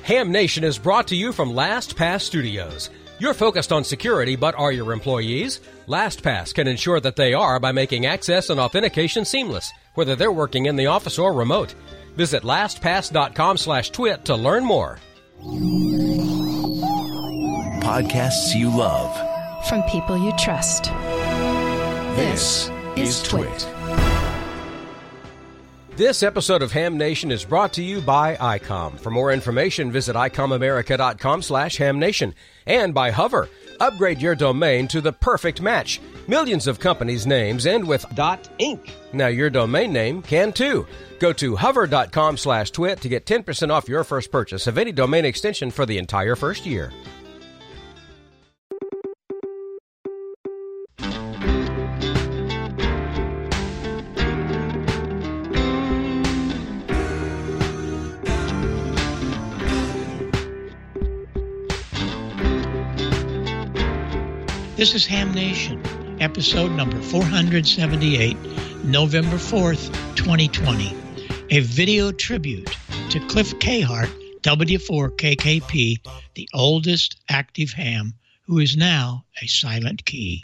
Ham Nation is brought to you from LastPass Studios. You're focused on security, but are your employees? LastPass can ensure that they are by making access and authentication seamless, whether they're working in the office or remote. Visit LastPass.com/twit to learn more. Podcasts you love. From people you trust. This is Twit. This episode of Ham Nation is brought to you by ICOM. For more information, visit ICOMAmerica.com/HamNation. And by Hover. Upgrade your domain to the perfect match. Millions of companies' names end with .inc. Now your domain name can too. Go to hover.com/twit to get 10% off your first purchase of any domain extension for the entire first year. This is Ham Nation, episode number 478, November 4th, 2020. A video tribute to Cliff Cahart, W4KKP, the oldest active ham, who is now a silent key.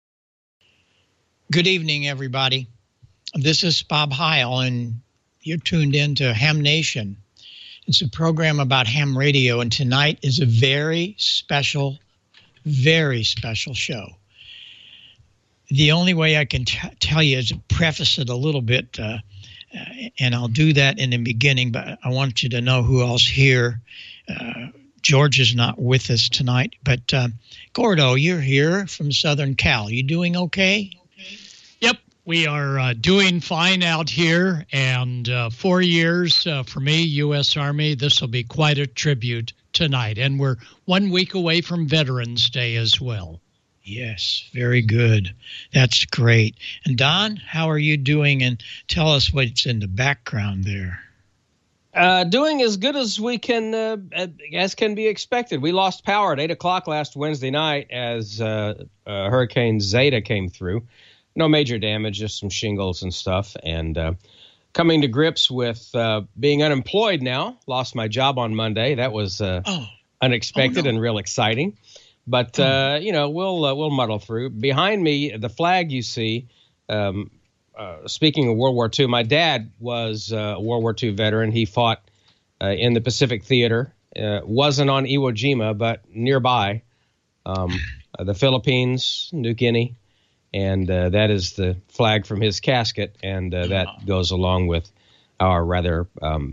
Good evening, everybody. This is Bob Heil, and you're tuned in to Ham Nation. It's a program about ham radio, and tonight is a very special show. The only way I can tell you is to preface it a little bit, and I'll do that in the beginning, but I want you to know who else here. George is not with us tonight, but Gordo, you're here from Southern Cal. You doing okay? Yep, we are doing fine out here, and 4 years for me, U.S. Army. This will be quite a tribute tonight, and we're 1 week away from Veterans Day as well. Yes, very good. That's great. And Don, how are you doing? And tell us what's in the background there. Doing as good as we can, as can be expected. We lost power at 8 o'clock last Wednesday night as Hurricane Zeta came through. No major damage, just some shingles and stuff. And coming to grips with being unemployed now. Lost my job on Monday. That was unexpected and real exciting. But, we'll muddle through. Behind me, the flag you see, speaking of World War II, my dad was a World War II veteran. He fought in the Pacific Theater. Wasn't on Iwo Jima, but nearby. The Philippines, New Guinea. And that is the flag from his casket, and that goes along with our rather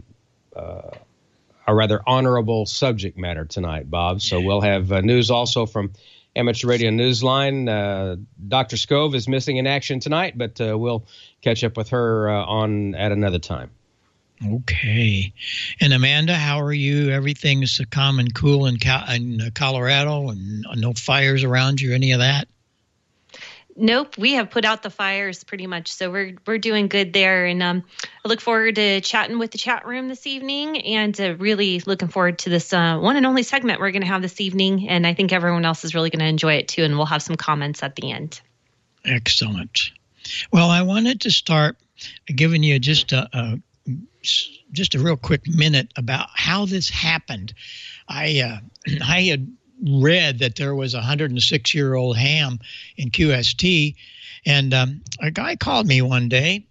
honorable subject matter tonight, Bob. So we'll have news also from Amateur Radio Newsline. Dr. Scove is missing in action tonight, but we'll catch up with her at another time. Okay. And Amanda, how are you? Everything's calm and cool in Colorado, and no fires around you, any of that? Nope, we have put out the fires pretty much, so we're doing good there. And I look forward to chatting with the chat room this evening, and really looking forward to this one and only segment we're going to have this evening. And I think everyone else is really going to enjoy it too, and we'll have some comments at the end. Excellent. Well, I wanted to start giving you just a real quick minute about how this happened. I had read that there was a 106-year-old ham in QST, and a guy called me one day,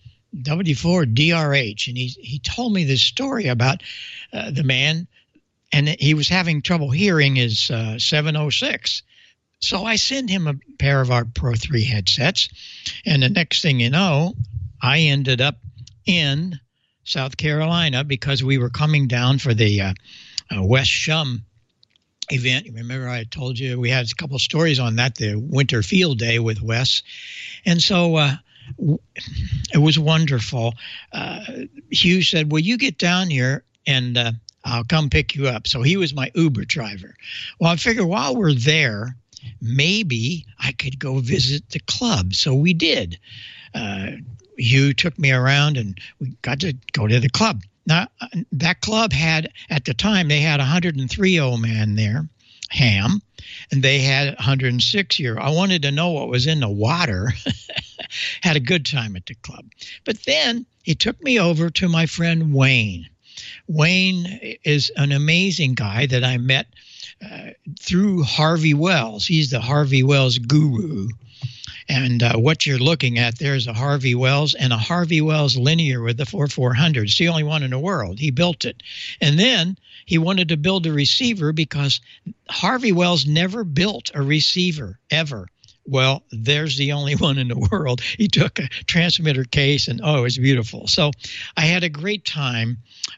W4DRH, and he told me this story about the man, and he was having trouble hearing his 706. So I sent him a pair of our Pro 3 headsets, and the next thing you know, I ended up in South Carolina because we were coming down for the West Shum event. Remember I told you we had a couple of stories on that, the winter field day with Wes. And so it was wonderful. Hugh said, well, you get down here and I'll come pick you up. So he was my Uber driver. Well, I figured while we're there, maybe I could go visit the club. So we did. Hugh took me around and we got to go to the club. Now, that club had, at the time, they had 103-year-old man there, ham, and they had 106-year-old. I wanted to know what was in the water. Had a good time at the club. But then he took me over to my friend Wayne. Wayne is an amazing guy that I met through Harvey Wells. He's the Harvey Wells guru. And what you're looking at there is a Harvey Wells and a Harvey Wells linear with the 4400. It's the only one in the world. He built it. And then he wanted to build a receiver because Harvey Wells never built a receiver, ever. Well, there's the only one in the world. He took a transmitter case, and it was beautiful. So I had a great time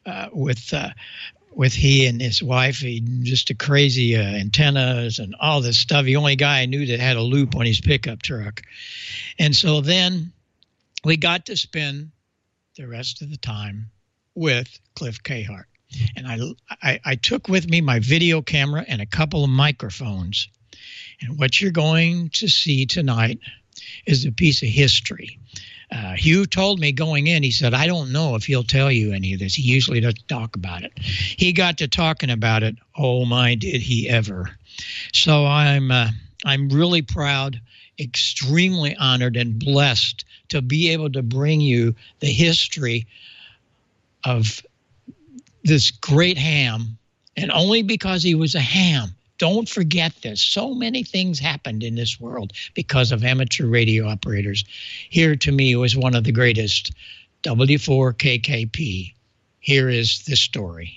with he and his wife. He just a crazy antennas and all this stuff. The only guy I knew that had a loop on his pickup truck. And so then we got to spend the rest of the time with Cliff Cahart. And I took with me my video camera and a couple of microphones. And what you're going to see tonight is a piece of history. Hugh told me going in, he said, I don't know if he'll tell you any of this. He usually doesn't talk about it. He got to talking about it. Oh, my, did he ever. So I'm really proud, extremely honored and blessed to be able to bring you the history of this great ham, and only because he was a ham. Don't forget this. So many things happened in this world because of amateur radio operators. Here, to me, was one of the greatest, W4KKP. Here is the story.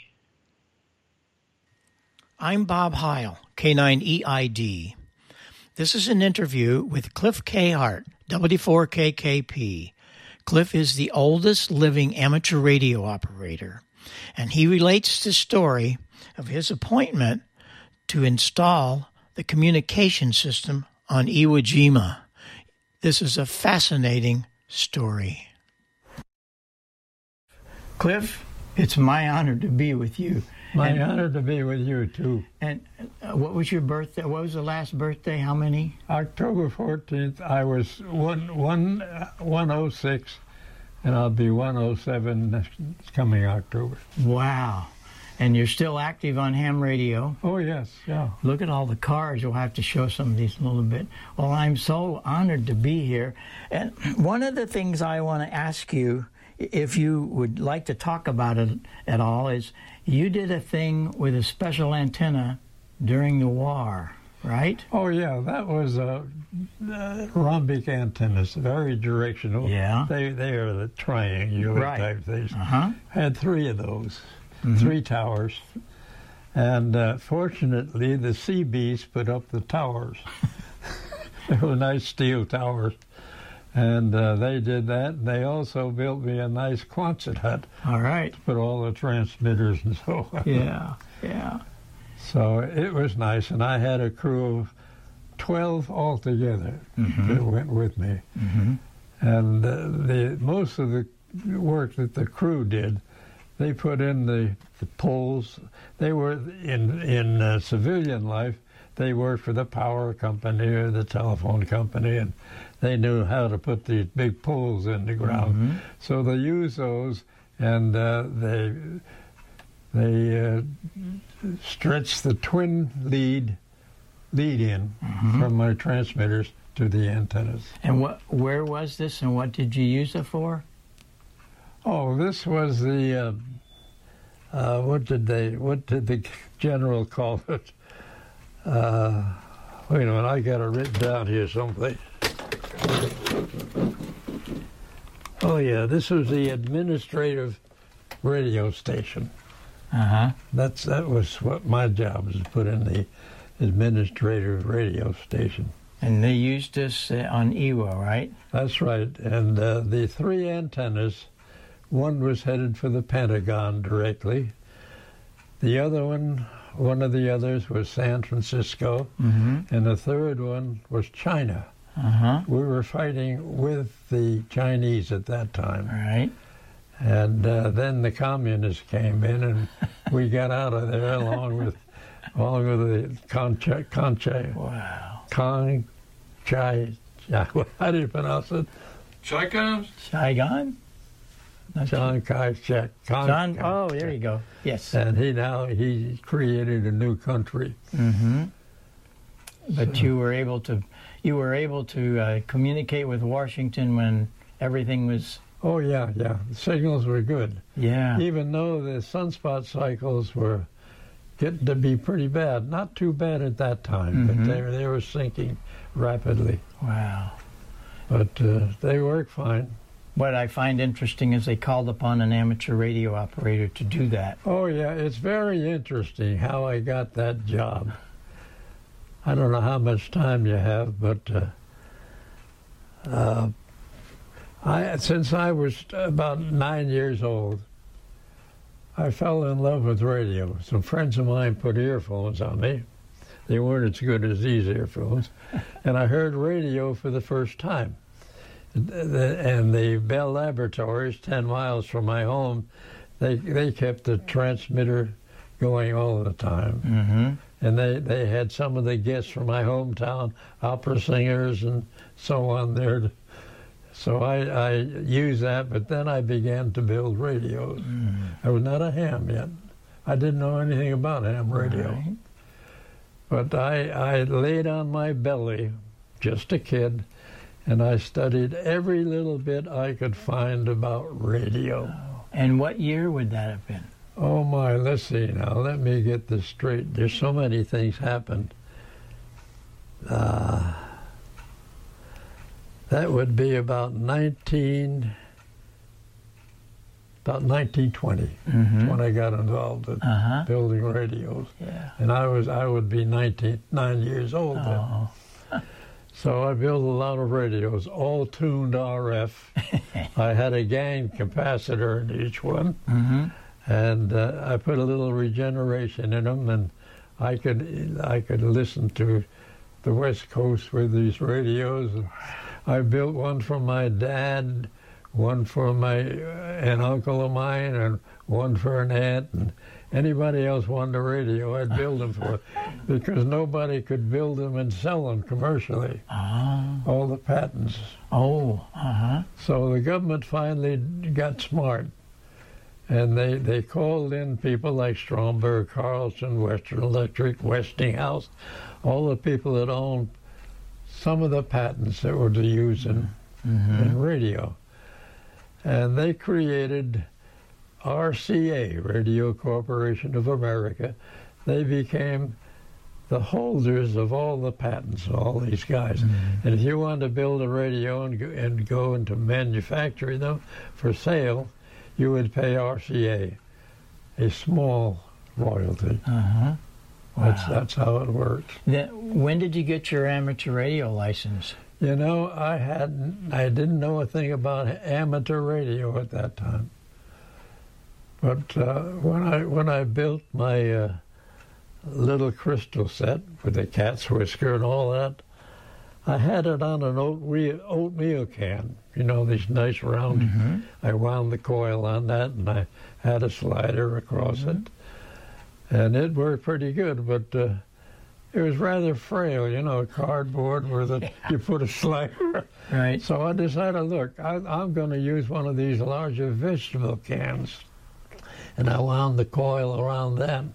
I'm Bob Heil, K9EID. This is an interview with Cliff Cahart, W4KKP. Cliff is the oldest living amateur radio operator, and he relates the story of his appointment to install the communication system on Iwo Jima. This is a fascinating story. Cliff, it's my honor to be with you. My honor to be with you, too. And what was your birthday? What was the last birthday? How many? October 14th, I was 106, and I'll be 107 this coming October. Wow. And you're still active on ham radio. Oh, yes, yeah. Look at all the cars. You'll have to show some of these a little bit. Well, I'm so honored to be here. And one of the things I want to ask you, if you would like to talk about it at all, is you did a thing with a special antenna during the war, right? Oh, yeah, that was rhombic antennas, very directional. Yeah. They are the triangular type things. Uh-huh. Had 3 of those. 3 towers, and fortunately the Seabees put up the towers. They were nice steel towers, and they did that. And they also built me a nice Quonset hut. All right. To put all the transmitters and so on. Yeah. So it was nice, and I had a crew of 12 altogether that went with me. And most of the work that the crew did, they put in the poles. They were in civilian life. They worked for the power company or the telephone company, and they knew how to put these big poles in the ground. So they used those, and they stretched the twin lead in from my transmitters to the antennas. And where was this, and what did you use it for? Oh, this was the what did the general call it? Wait a minute, I got it written down here someplace. Oh yeah, this was the administrative radio station. That was what my job was, to put in the administrative radio station. And they used this on Iwo, right? That's right. And the 3 antennas. One was headed for the Pentagon directly. The other one of the others was San Francisco. And the third one was China. We were fighting with the Chinese at that time. Right. And then the communists came in, and we got out of there along with the Conchai. Wow. Conchai. How do you pronounce it? Saigon? Chiang Kai-shek. Oh, there you go. Yes. And he created a new country. But you were able to communicate with Washington when everything was Oh, yeah. The signals were good. Yeah. Even though the sunspot cycles were getting to be pretty bad. Not too bad at that time, but they were sinking rapidly. Wow. But they work fine. What I find interesting is they called upon an amateur radio operator to do that. Oh, yeah, it's very interesting how I got that job. I don't know how much time you have, but since I was about 9 years old, I fell in love with radio. Some friends of mine put earphones on me. They weren't as good as these earphones. And I heard radio for the first time. And the Bell Laboratories, 10 miles from my home, they kept the transmitter going all the time. And they had some of the guests from my hometown, opera singers and so on there. So I used that, but then I began to build radios. I was not a ham yet. I didn't know anything about ham radio. Right. But I laid on my belly, just a kid, and I studied every little bit I could find about radio. And what year would that have been? Oh my, let's see now. Let me get this straight. There's so many things happened. That would be about 1920 when I got involved with building radios. Yeah. And I would be 9 years old then. So I built a lot of radios, all tuned RF. I had a gain capacitor in each one. And I put a little regeneration in them, and I could listen to the West Coast with these radios. And I built one for my dad, one for an uncle of mine, and one for an aunt. And anybody else wanted a radio, I'd build them for it, because nobody could build them and sell them commercially. All the patents. So the government finally got smart. And they called in people like Stromberg, Carlson, Western Electric, Westinghouse, all the people that owned some of the patents that were to use in radio. And they created RCA, Radio Corporation of America. They became the holders of all the patents, all these guys. And if you wanted to build a radio and go into manufacturing them for sale, you would pay RCA a small royalty. Wow. That's how it works. When did you get your amateur radio license? You know, I didn't know a thing about amateur radio at that time. But when I built my little crystal set with the cat's whisker and all that, I had it on an oatmeal can. You know, these nice round. I wound the coil on that, and I had a slider across it. And it worked pretty good, but it was rather frail, you know, cardboard where you put a slider. Right. So I decided, look, I'm going to use one of these larger vegetable cans. And I wound the coil around that.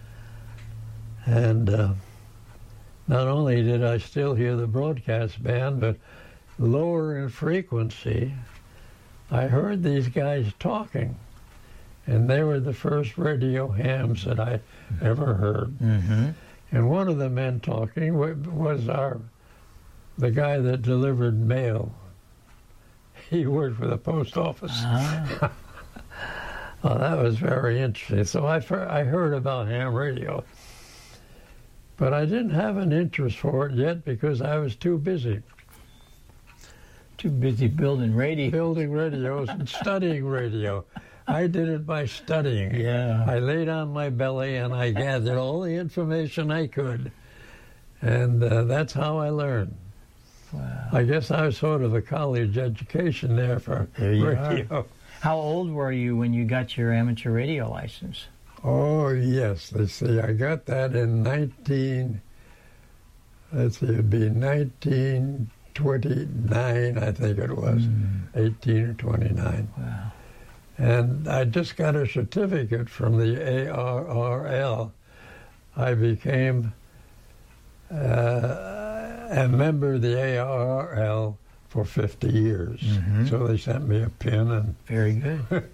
And not only did I still hear the broadcast band, but lower in frequency, I heard these guys talking. And they were the first radio hams that I ever heard. And one of the men talking was the guy that delivered mail. He worked for the post office. Well, that was very interesting. So I heard about ham radio. But I didn't have an interest for it yet because I was too busy. Too busy building radio. Building radios and studying radio. I did it by studying. Yeah. I laid on my belly and I gathered all the information I could. And that's how I learned. Wow. I guess I was sort of a college education there for radio. How old were you when you got your amateur radio license? Oh, yes. Let's see. I got that in 1929, I think it was. 18 or 29. Wow. And I just got a certificate from the ARRL. I became a member of the ARRL for 50 years. So they sent me a pin. And very good.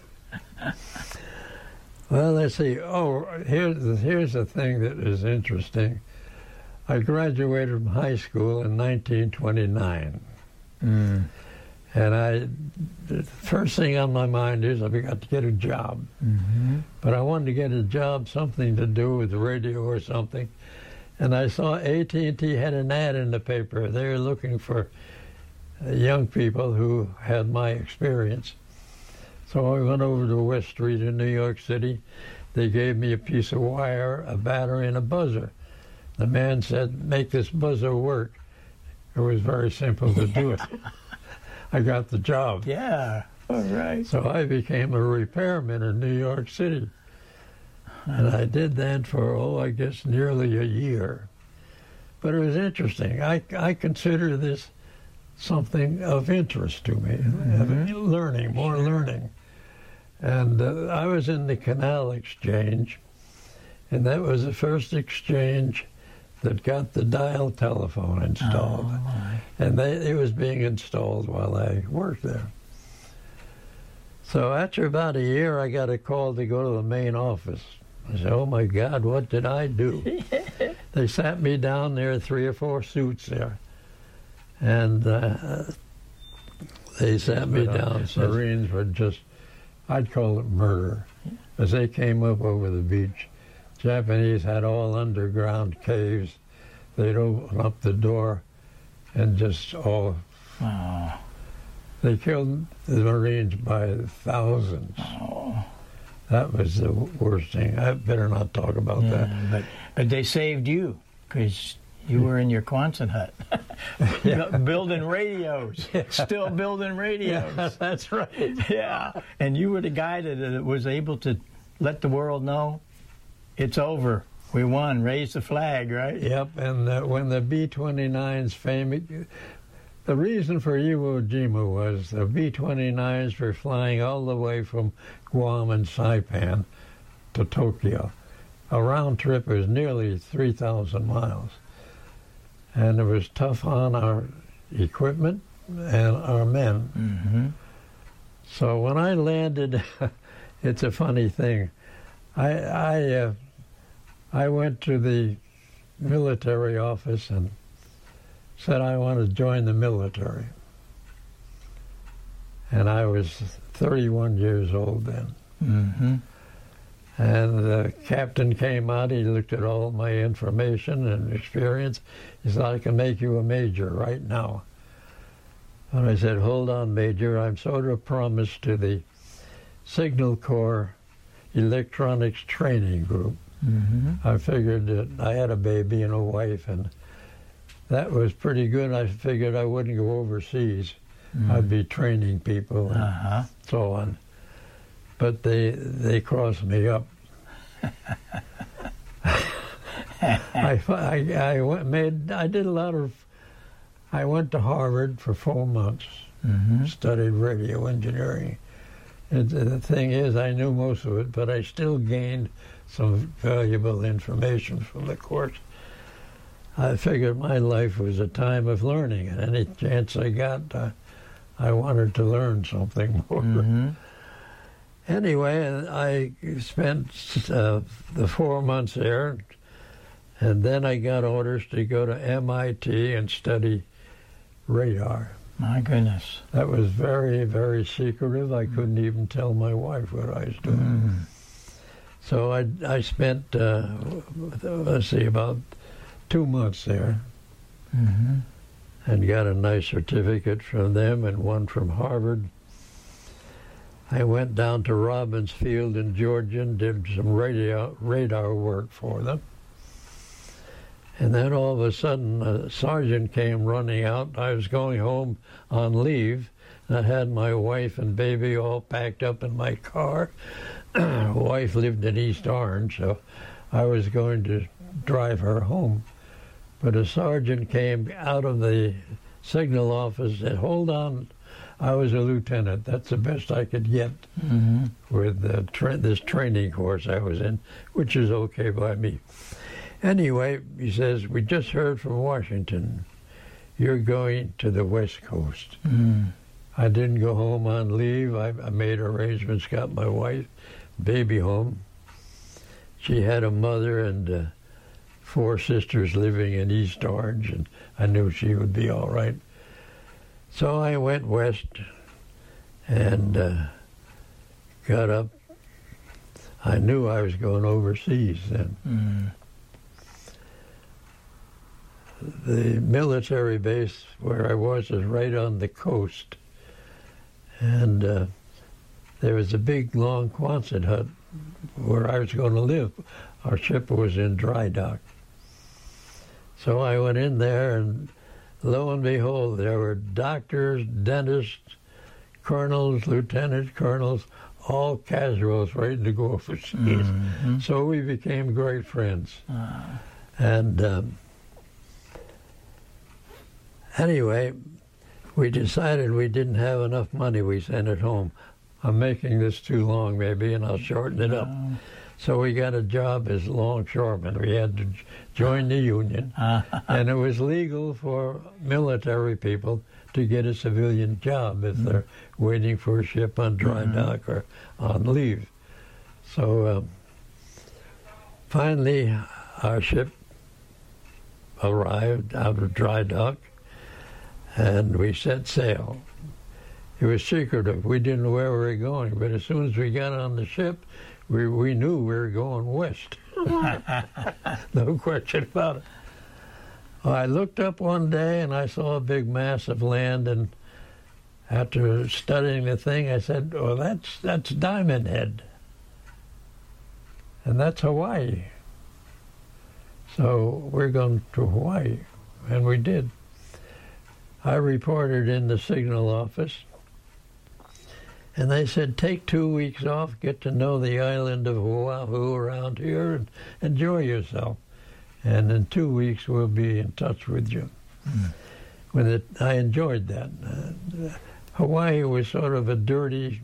Well, let's see. Oh, here's the thing that is interesting. I graduated from high school in 1929. And the first thing on my mind is I've got to get a job. But I wanted to get a job, something to do with the radio or something. And I saw AT&T had an ad in the paper. They were looking for young people who had my experience. So I went over to West Street in New York City. They gave me a piece of wire, a battery, and a buzzer. The man said, make this buzzer work. It was very simple to do it. I got the job. Yeah, all right. So I became a repairman in New York City. And I did that for, I guess nearly a year. But it was interesting. I consider this something of interest to me, more learning. And I was in the Canal Exchange, and that was the first exchange that got the dial telephone installed. And it was being installed while I worked there. So after about a year, I got a call to go to the main office. I said, oh my God, what did I do? They sat me down there, 3 or 4 suits there. And they sat me down. Marines were just, I'd call it murder. As they came up over the beach, Japanese had all underground caves. They'd open up the door and just all... Oh. They killed the Marines by thousands. Oh. That was the worst thing. I better not talk about that. But they saved you, because you were in your Quonset hut, building radios, still building radios. Yeah, that's right. Yeah, and you were the guy that was able to let the world know it's over. We won. Raise the flag, right? Yep, and when the B-29s the reason for Iwo Jima was the B-29s were flying all the way from Guam and Saipan to Tokyo. A round trip was nearly 3,000 miles. And it was tough on our equipment and our men. So when I landed, it's a funny thing. I went to the military office and said I want to join the military. And I was 31 years old then. And the captain came out, he looked at all my information and experience. He said, I can make you a major right now. And I said, hold on, Major, I'm sort of promised to the Signal Corps Electronics Training Group. I figured that I had a baby and a wife, and that was pretty good. I figured I wouldn't go overseas. I'd be training people and so on. But they crossed me up. I went to Harvard for 4 months, studied radio engineering. And the thing is, I knew most of it, but I still gained some valuable information from the course. I figured my life was a time of learning, and any chance I got, I wanted to learn something more. Anyway, I spent the 4 months there, and then I got orders to go to MIT and study radar. My goodness. That was very, very secretive. I couldn't even tell my wife what I was doing. So I spent, about 2 months there, and got a nice certificate from them and one from Harvard. I went down to Robbins Field in Georgia and did some radar work for them. And then all of a sudden, a sergeant came running out. I was going home on leave, and I had my wife and baby all packed up in my car. Wife lived in East Orange, so I was going to drive her home. But a sergeant came out of the signal office and said, hold on, I was a lieutenant. That's the best I could get with this training course I was in, which is okay by me. Anyway, he says, we just heard from Washington. you're going to the West Coast. Mm. I didn't go home on leave. I made arrangements, got my wife, baby home. She had a mother and 4 sisters living in East Orange, and I knew she would be all right. So I went west and got up. I knew I was going overseas then. Mm. The military base where I was right on the coast. And there was a big, long Quonset hut where I was going to live. Our ship was in dry dock. So I went in there, and lo and behold, there were doctors, dentists, colonels, lieutenant colonels, all casuals waiting to go overseas. Mm-hmm. So we became great friends. And anyway, we decided we didn't have enough money. We sent it home. I'm making this too long, maybe, and I'll shorten it up. So we got a job as longshoremen. We had to join the union, and it was legal for military people to get a civilian job if they're waiting for a ship on dry dock or on leave. So finally, our ship arrived out of dry dock, and we set sail. It was secretive. We didn't know where we were going, but as soon as we got on the ship, we knew we were going west. No question about it. Well, I looked up one day and I saw a big mass of land, and after studying the thing, I said, "Oh, that's Diamond Head, and that's Hawaii. So we're going to Hawaii," and we did. I reported in the signal office, and they said, "Take 2 weeks off, get to know the island of Oahu around here, and enjoy yourself. And in 2 weeks, we'll be in touch with you." I enjoyed that. Hawaii was sort of a dirty,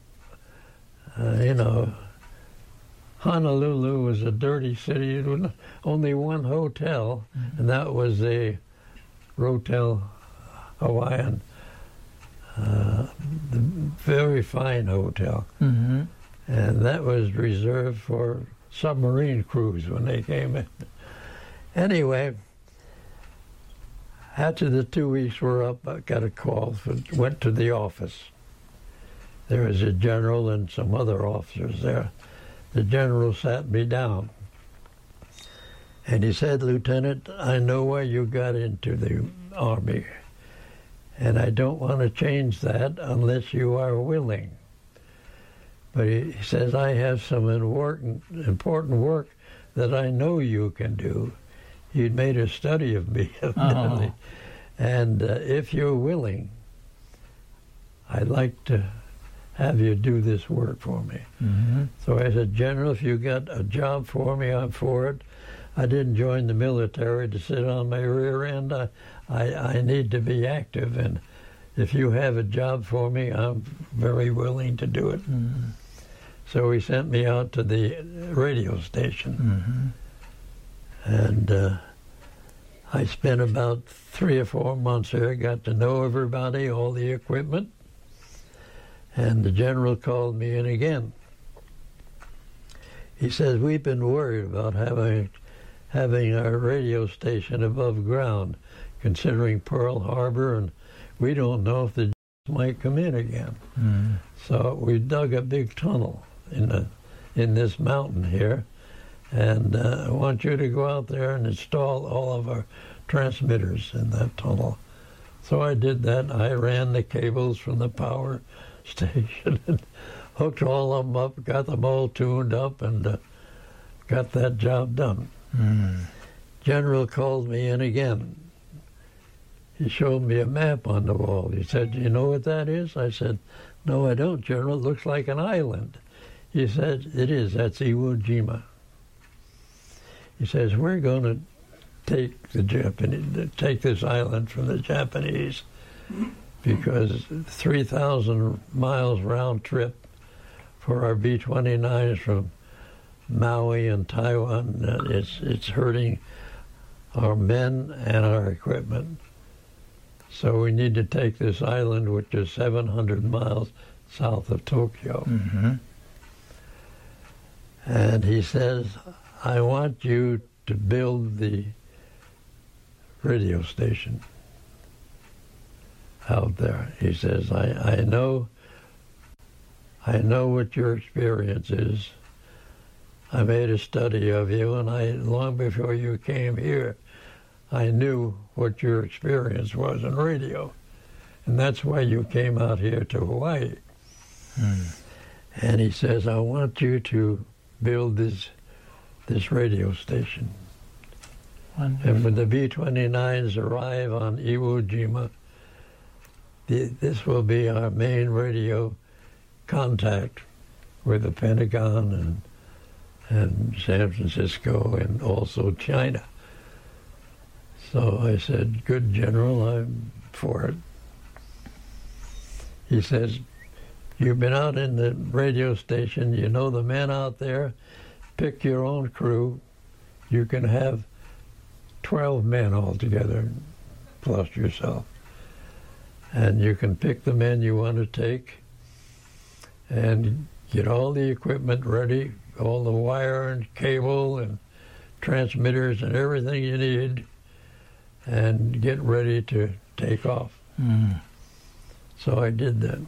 Honolulu was a dirty city. There was only one hotel, and that was the Rotel Hawaiian, the very fine hotel. Mm-hmm. And that was reserved for submarine crews when they came in. Anyway, after the 2 weeks were up, I got a call, went to the office. There was a general and some other officers there. The general sat me down, and he said, "Lieutenant, I know why you got into the Army, and I don't want to change that unless you are willing. But he says, I have some important work that I know you can do." He'd made a study of me, evidently. And if you're willing, I'd like to have you do this work for me. Mm-hmm. So I said, "General, if you got a job for me, I'm for it. I didn't join the military to sit on my rear end. I need to be active, and if you have a job for me, I'm very willing to do it." Mm-hmm. So he sent me out to the radio station. Mm-hmm. And I spent about 3 or 4 months there, got to know everybody, all the equipment. And the general called me in again. He says, "We've been worried about having our radio station above ground, considering Pearl Harbor, and we don't know if the might come in again." Mm-hmm. So we dug a big tunnel in this mountain here, and I want you to go out there and install all of our transmitters in that tunnel. So I did that. I ran the cables from the power station and hooked all of them up, got them all tuned up, and got that job done. Mm. General called me in again. He showed me a map on the wall. He said, "You know what that is?" I said, "No, I don't, General. It looks like an island." He said, "It is. That's Iwo Jima." He says, "We're going to take this island from the Japanese, because 3,000 miles round trip for our B-29s from Maui and Taiwan. It's hurting our men and our equipment. So we need to take this island, which is 700 miles south of Tokyo. Mm-hmm. And he says, I want you to build the radio station out there. He says, I know what your experience is. I made a study of you, and long before you came here, I knew what your experience was in radio. And that's why you came out here to Hawaii. And he says, I want you to build this radio station. Wonderful. And when the B-29s arrive on Iwo Jima, this will be our main radio contact with the Pentagon and San Francisco and also China. So I said, good, General, I'm for it. He says, you've been out in the radio station, you know the men out there, pick your own crew. You can have 12 men altogether, plus yourself. And you can pick the men you want to take and get all the equipment ready, all the wire and cable and transmitters and everything you need, and get ready to take off. So I did that.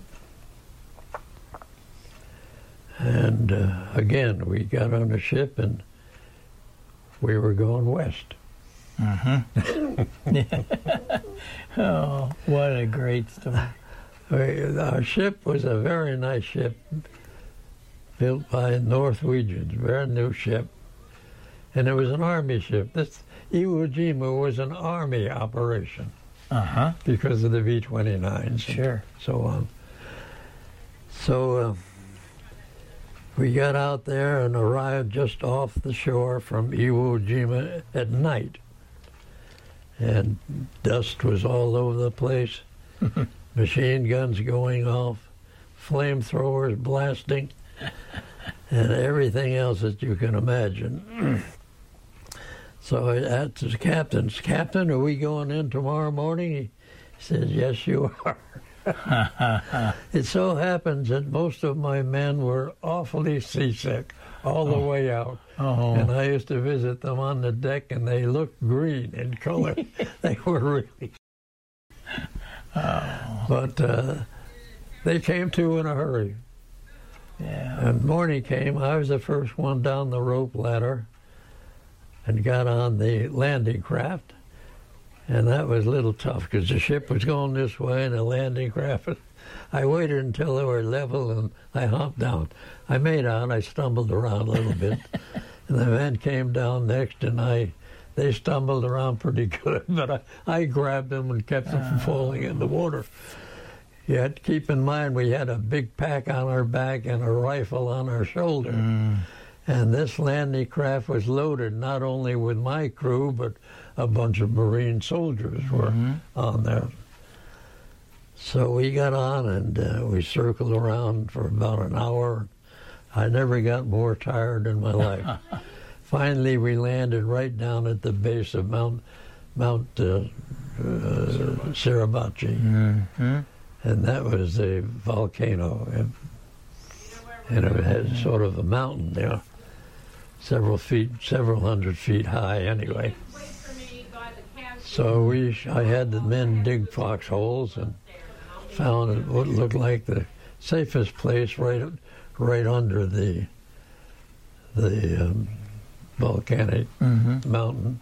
And again, we got on a ship and we were going west. Oh, what a great story. Our ship was a very nice ship built by Norwegians, very new ship. And it was an army ship. This Iwo Jima was an army operation because of the V-29s Sure. and so on. So we got out there and arrived just off the shore from Iwo Jima at night. And dust was all over the place, machine guns going off, flamethrowers blasting, and everything else that you can imagine. So I asked the captain, Captain, are we going in tomorrow morning? He says, yes, you are. It so happens that most of my men were awfully seasick all the way out. And I used to visit them on the deck, and they looked green in color. They were really... But they came to in a hurry. Yeah. And morning came, I was the first one down the rope ladder and got on the landing craft. And that was a little tough because the ship was going this way and the landing craft. I waited until they were level and I hopped down. I made out, I stumbled around a little bit. And the men came down next and they stumbled around pretty good, but I grabbed them and kept them from falling in the water. Yet keep in mind we had a big pack on our back and a rifle on our shoulder. And this landing craft was loaded not only with my crew, but a bunch of Marine soldiers were on there. So we got on and we circled around for about an hour. I never got more tired in my life. Finally, we landed right down at the base of Mount Suribachi. And that was a volcano. And it had sort of a mountain there, several hundred feet high anyway. So I had the men dig foxholes and found what looked like the safest place right under the volcanic mountain.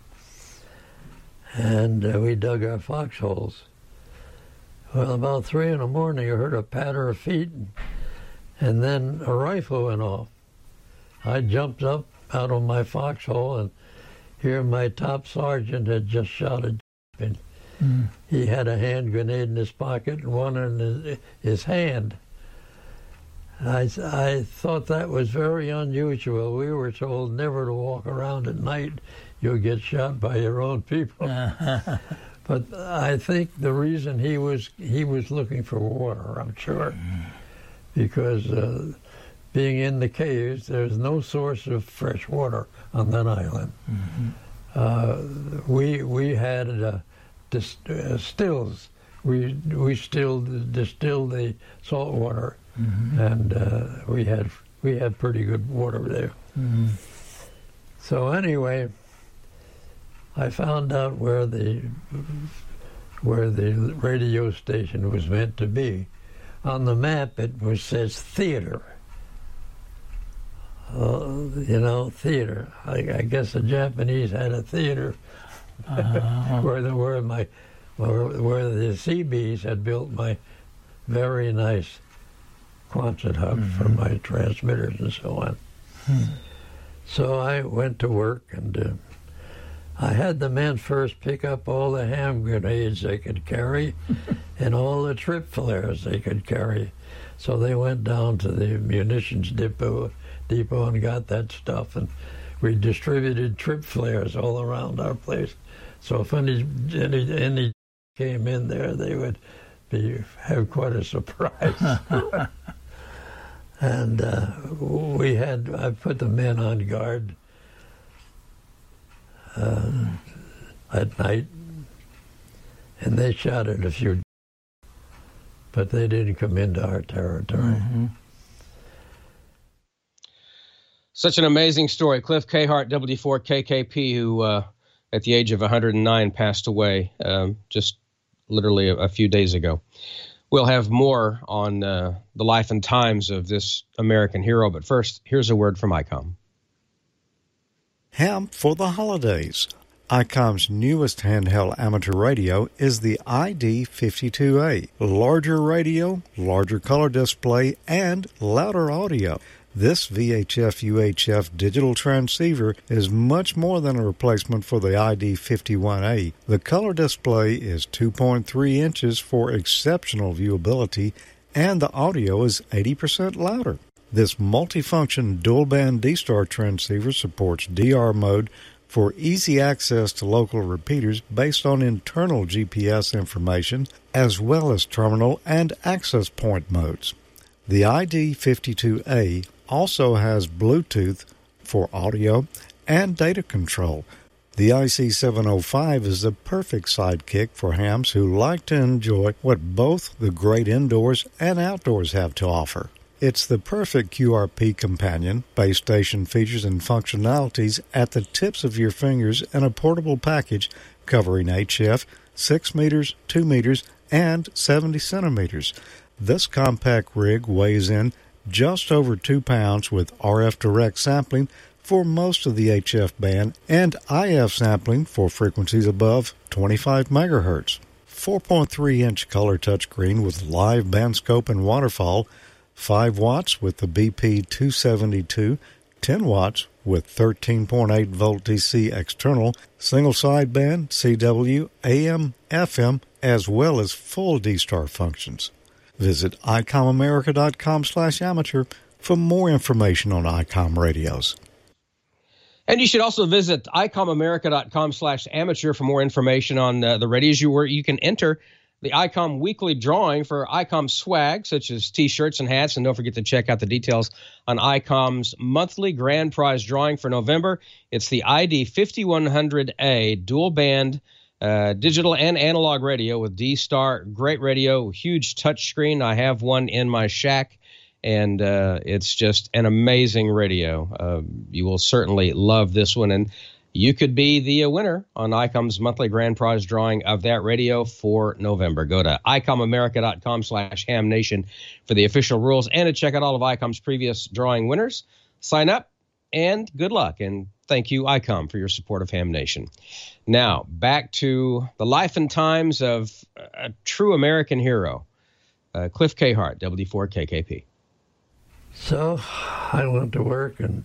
And we dug our foxholes. Well, about 3 in the morning, I heard a patter of feet, and then a rifle went off. I jumped up out of my foxhole, and here my top sergeant had just shot a and he had a hand grenade in his pocket and one in his hand. I thought that was very unusual. We were told never to walk around at night. You'll get shot by your own people. But I think the reason he was looking for water, I'm sure, because being in the caves, there's no source of fresh water on that island. We had stills we still distilled the salt water, and we had pretty good water there. So anyway, I found out where the radio station was meant to be. On the map, it says theater. Theater. I guess the Japanese had a theater where the Seabees had built my very nice Quonset hut for my transmitters and so on. So I went to work, and I had the men first pick up all the hand grenades they could carry and all the trip flares they could carry. So they went down to the munitions depot and got that stuff, and we distributed trip flares all around our place. So if any came in there, they would have quite a surprise. And I put the men on guard at night, and they shot at a few, but they didn't come into our territory. Such an amazing story. Cliff Cahart, WD4KKP, who at the age of 109 passed away just literally a few days ago. We'll have more on the life and times of this American hero, but first, here's a word from ICOM. Ham for the holidays. ICOM's newest handheld amateur radio is the ID52A. Larger radio, larger color display, and louder audio. This VHF-UHF digital transceiver is much more than a replacement for the ID51A. The color display is 2.3 inches for exceptional viewability, and the audio is 80% louder. This multifunction dual-band D-Star transceiver supports DR mode for easy access to local repeaters based on internal GPS information, as well as terminal and access point modes. The ID52A also has Bluetooth for audio and data control. The IC705 is the perfect sidekick for hams who like to enjoy what both the great indoors and outdoors have to offer. It's the perfect QRP companion, base station features and functionalities at the tips of your fingers in a portable package covering HF, 6 meters, 2 meters, and 70 centimeters. This compact rig weighs in just over 2 pounds with RF direct sampling for most of the HF band and IF sampling for frequencies above 25 megahertz. 4.3-inch color touchscreen with live band scope and waterfall, 5 watts with the BP272, 10 watts with 13.8 volt DC external, single sideband, CW, AM, FM, as well as full D-Star functions. Visit ICOMAmerica.com/amateur for more information on ICOM radios. And you should also visit ICOMAmerica.com/amateur for more information on the radios where you can enter the ICOM weekly drawing for ICOM swag, such as T-shirts and hats. And don't forget to check out the details on ICOM's monthly grand prize drawing for November. It's the ID5100A dual band digital and analog radio with D-Star. Great radio, huge touchscreen. I have one in my shack, and it's just an amazing radio. You will certainly love this one, and you could be the winner on ICOM's monthly grand prize drawing of that radio for November. Go to ICOMAmerica.com/HamNation for the official rules and to check out all of ICOM's previous drawing winners. Sign up, and good luck. And thank you, ICOM, for your support of Ham Nation. Now, back to the life and times of a true American hero, Cliff Cahart, WD4KKP. So I went to work and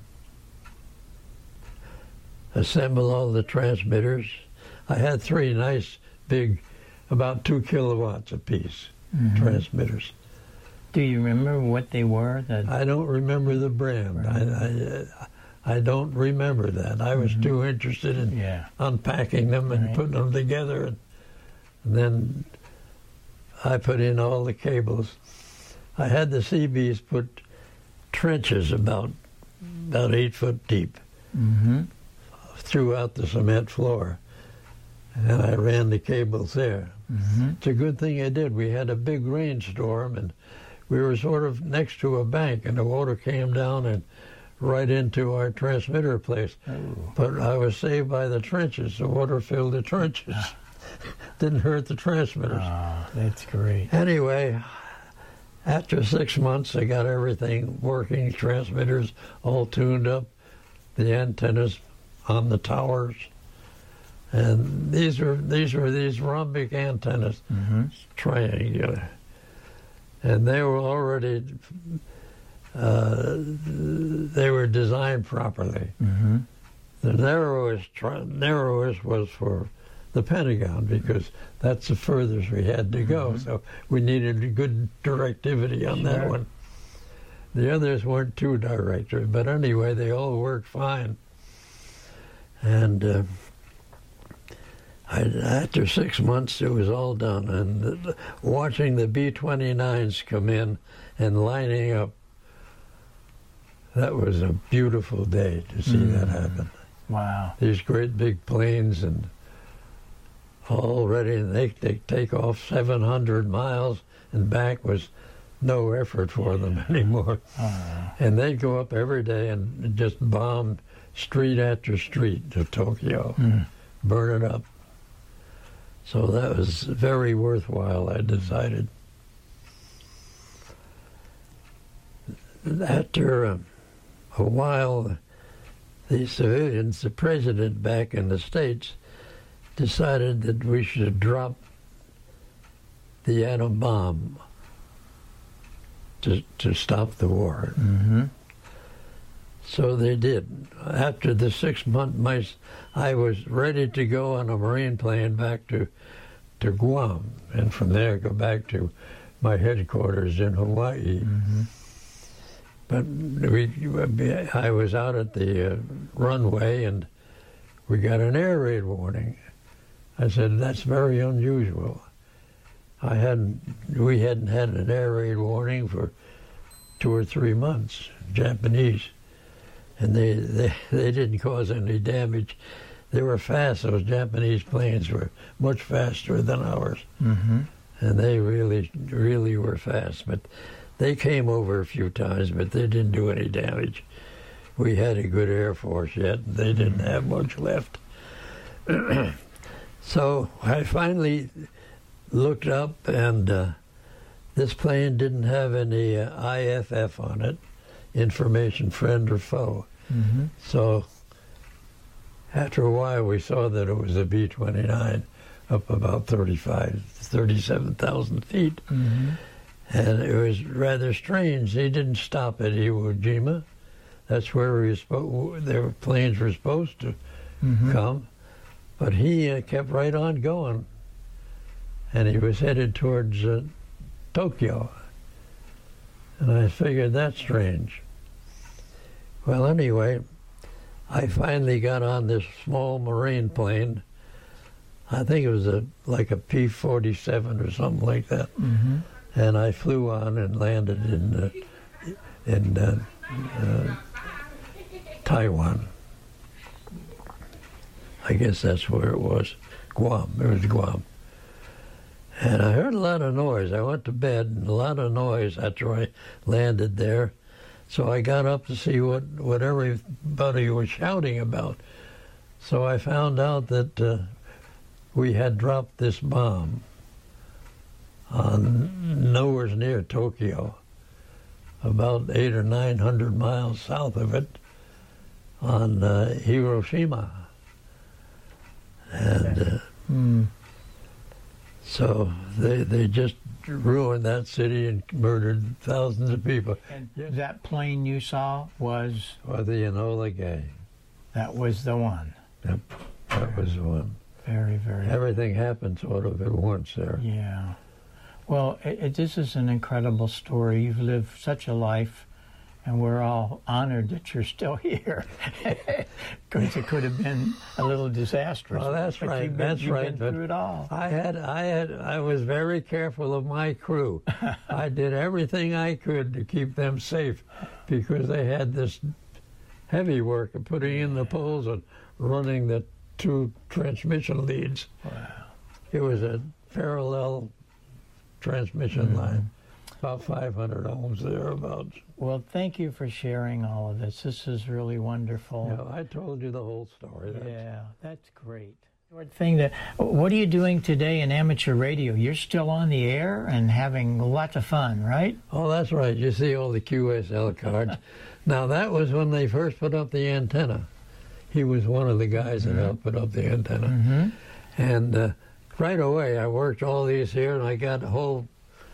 assemble all the transmitters. I had 3 nice, big, about 2 kilowatts apiece transmitters. Do you remember what they were? I don't remember the brand. I don't remember that. I was too interested in unpacking them and putting them together. And then I put in all the cables. I had the Seabees put trenches about 8 foot deep throughout the cement floor. and I ran the cables there. Mm-hmm. It's a good thing I did. We had a big rainstorm, and we were sort of next to a bank, and the water came down and right into our transmitter place. Oh. But I was saved by the trenches. The water filled the trenches. Didn't hurt the transmitters. Oh, that's great. Anyway, after 6 months, I got everything working, transmitters all tuned up, the antennas on the towers. And these were these rhombic antennas, triangular. And they were already, they were designed properly. Mm-hmm. The narrowest was for the Pentagon, because that's the furthest we had to go. So we needed good directivity on that one. The others weren't too direct, but anyway, they all worked fine. And after 6 months, it was all done. And watching the B-29s come in and lining up, that was a beautiful day to see that happen. Wow. These great big planes, and all ready, and they take off 700 miles and back was no effort for them anymore. And they'd go up every day and just bomb street after street to Tokyo, burn it up. So that was very worthwhile, I decided. After a while, the civilians, the president back in the States, decided that we should drop the atom bomb to stop the war. Mm-hmm. So they did. After the 6 months, I was ready to go on a Marine plane back to Guam, and from there go back to my headquarters in Hawaii. Mm-hmm. But I was out at the runway, and we got an air raid warning. I said, that's very unusual. We hadn't had an air raid warning for 2 or 3 months, Japanese. And they didn't cause any damage. They were fast. Those Japanese planes were much faster than ours. Mm-hmm. And they really, really were fast. But they came over a few times, but they didn't do any damage. We had a good Air Force yet, and they didn't have much left. So I finally looked up, and this plane didn't have any IFF on it, information friend or foe. Mm-hmm. So after a while, we saw that it was a B-29 up about 37,000 feet. Mm-hmm. And it was rather strange. He didn't stop at Iwo Jima. That's where their planes were supposed to come. But he kept right on going. And he was headed towards Tokyo. And I figured that's strange. Well, anyway, I finally got on this small Marine plane. I think it was like a P-47 or something like that. Mm-hmm. And I flew on and landed in Taiwan. I guess that's where it was. Guam. It was Guam. And I heard a lot of noise. I went to bed, and a lot of noise after I landed there. So I got up to see what everybody was shouting about. So I found out that we had dropped this bomb on nowhere near Tokyo, about 800 or 900 miles south of it, on Hiroshima. And so they just ruined that city and murdered thousands of people. And that plane you saw was? Or the Enola Gay. That was the one. Yep, that was the one. Very, very. Everything happened sort of at once there. Yeah. Well, this is an incredible story. You've lived such a life, and we're all honored that you're still here. Because it could have been a little disastrous. Well, that's right. That's right. You've been through it all. I was very careful of my crew. I did everything I could to keep them safe, because they had this heavy work of putting in the poles and running the 2 transmission leads. Wow. It was a parallel transmission line, about 500 ohms thereabouts. Well, thank you for sharing all of this. This is really wonderful. Yeah, I told you the whole story. That's great. What are you doing today in amateur radio? You're still on the air and having lots of fun, right? Oh, that's right. You see all the QSL cards. Now, that was when they first put up the antenna. He was one of the guys that helped put up the antenna. And right away, I worked all these here, and I got a whole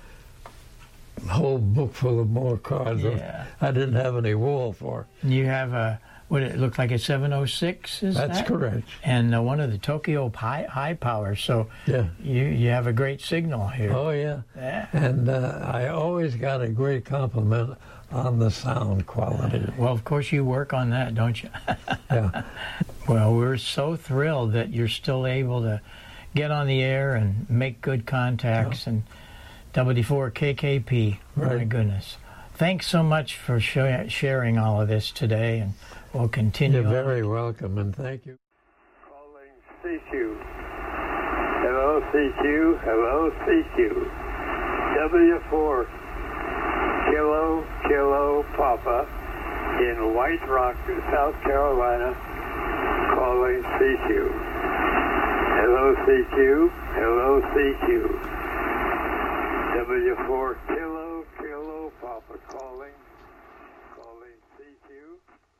book full of more cards. I didn't have any wool for. You have what it looked like a 706, is That's that? correct. And one of the Tokyo high power. So you have a great signal here. Oh, yeah. And I always got a great compliment on the sound quality. Well, of course you work on that, don't you? Yeah. Well, we're so thrilled that you're still able to get on the air and make good contacts. And WD4 KKP, my goodness. Thanks so much for sharing all of this today, and we'll continue. You're very welcome, and thank you. Calling CQ. Hello, CQ. Hello, CQ. W4 Kilo Papa in White Rock, South Carolina. Calling CQ. Hello, CQ. Hello, CQ. W4 Kilo Papa calling CQ.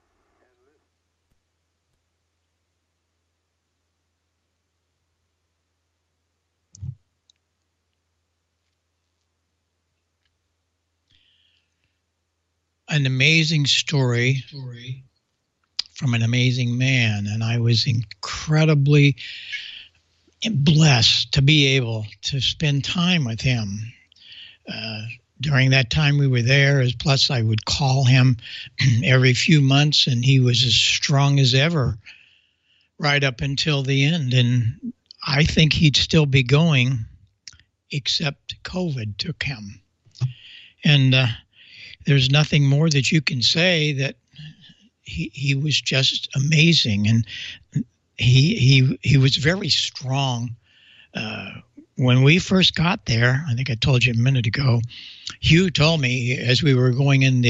An amazing story from an amazing man, and I was incredibly blessed to be able to spend time with him. During that time we were there, plus I would call him every few months, and he was as strong as ever right up until the end. And I think he'd still be going, except COVID took him. And there's nothing more that you can say that he was just amazing. And he was very strong. When we first got there, I think I told you a minute ago, Hugh told me as we were going in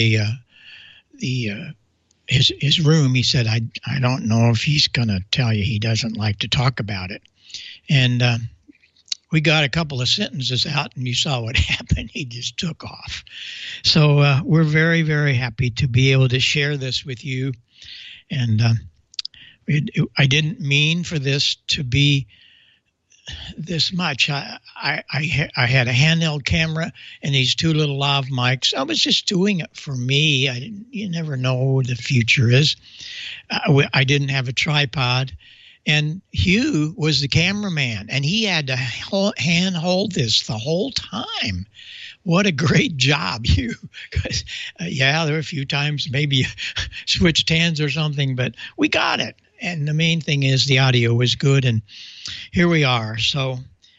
his room, he said, I don't know if he's going to tell you. He doesn't like to talk about it. And we got a couple of sentences out, and you saw what happened. He just took off. So we're very, very happy to be able to share this with you. And I didn't mean for this to be this much. I had a handheld camera and these 2 little lav mics. I was just doing it for me. You never know what the future is. I didn't have a tripod. And Hugh was the cameraman, and he had to hand hold this the whole time. What a great job, Hugh. Because, there were a few times maybe switched hands or something, but we got it. And the main thing is the audio was good, and here we are. So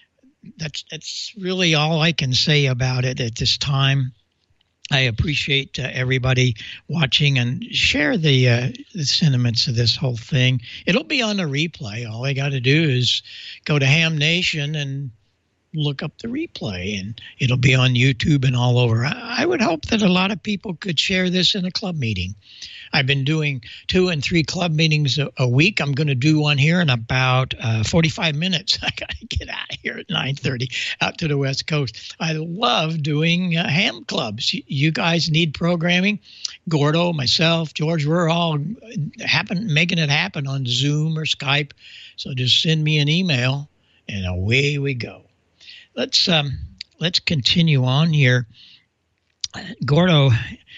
that's really all I can say about it at this time. I appreciate everybody watching, and share the sentiments of this whole thing. It'll be on the replay. All I got to do is go to Ham Nation and look up the replay, and it'll be on YouTube and all over. I would hope that a lot of people could share this in a club meeting. I've been doing 2 and 3 club meetings a week. I'm going to do one here in about 45 minutes. I got to get out of here at 9:30 out to the West Coast. I love doing ham clubs. You guys need programming. Gordo, myself, George, we're all making it happen on Zoom or Skype. So just send me an email, and away we go. Let's continue on here. Gordo,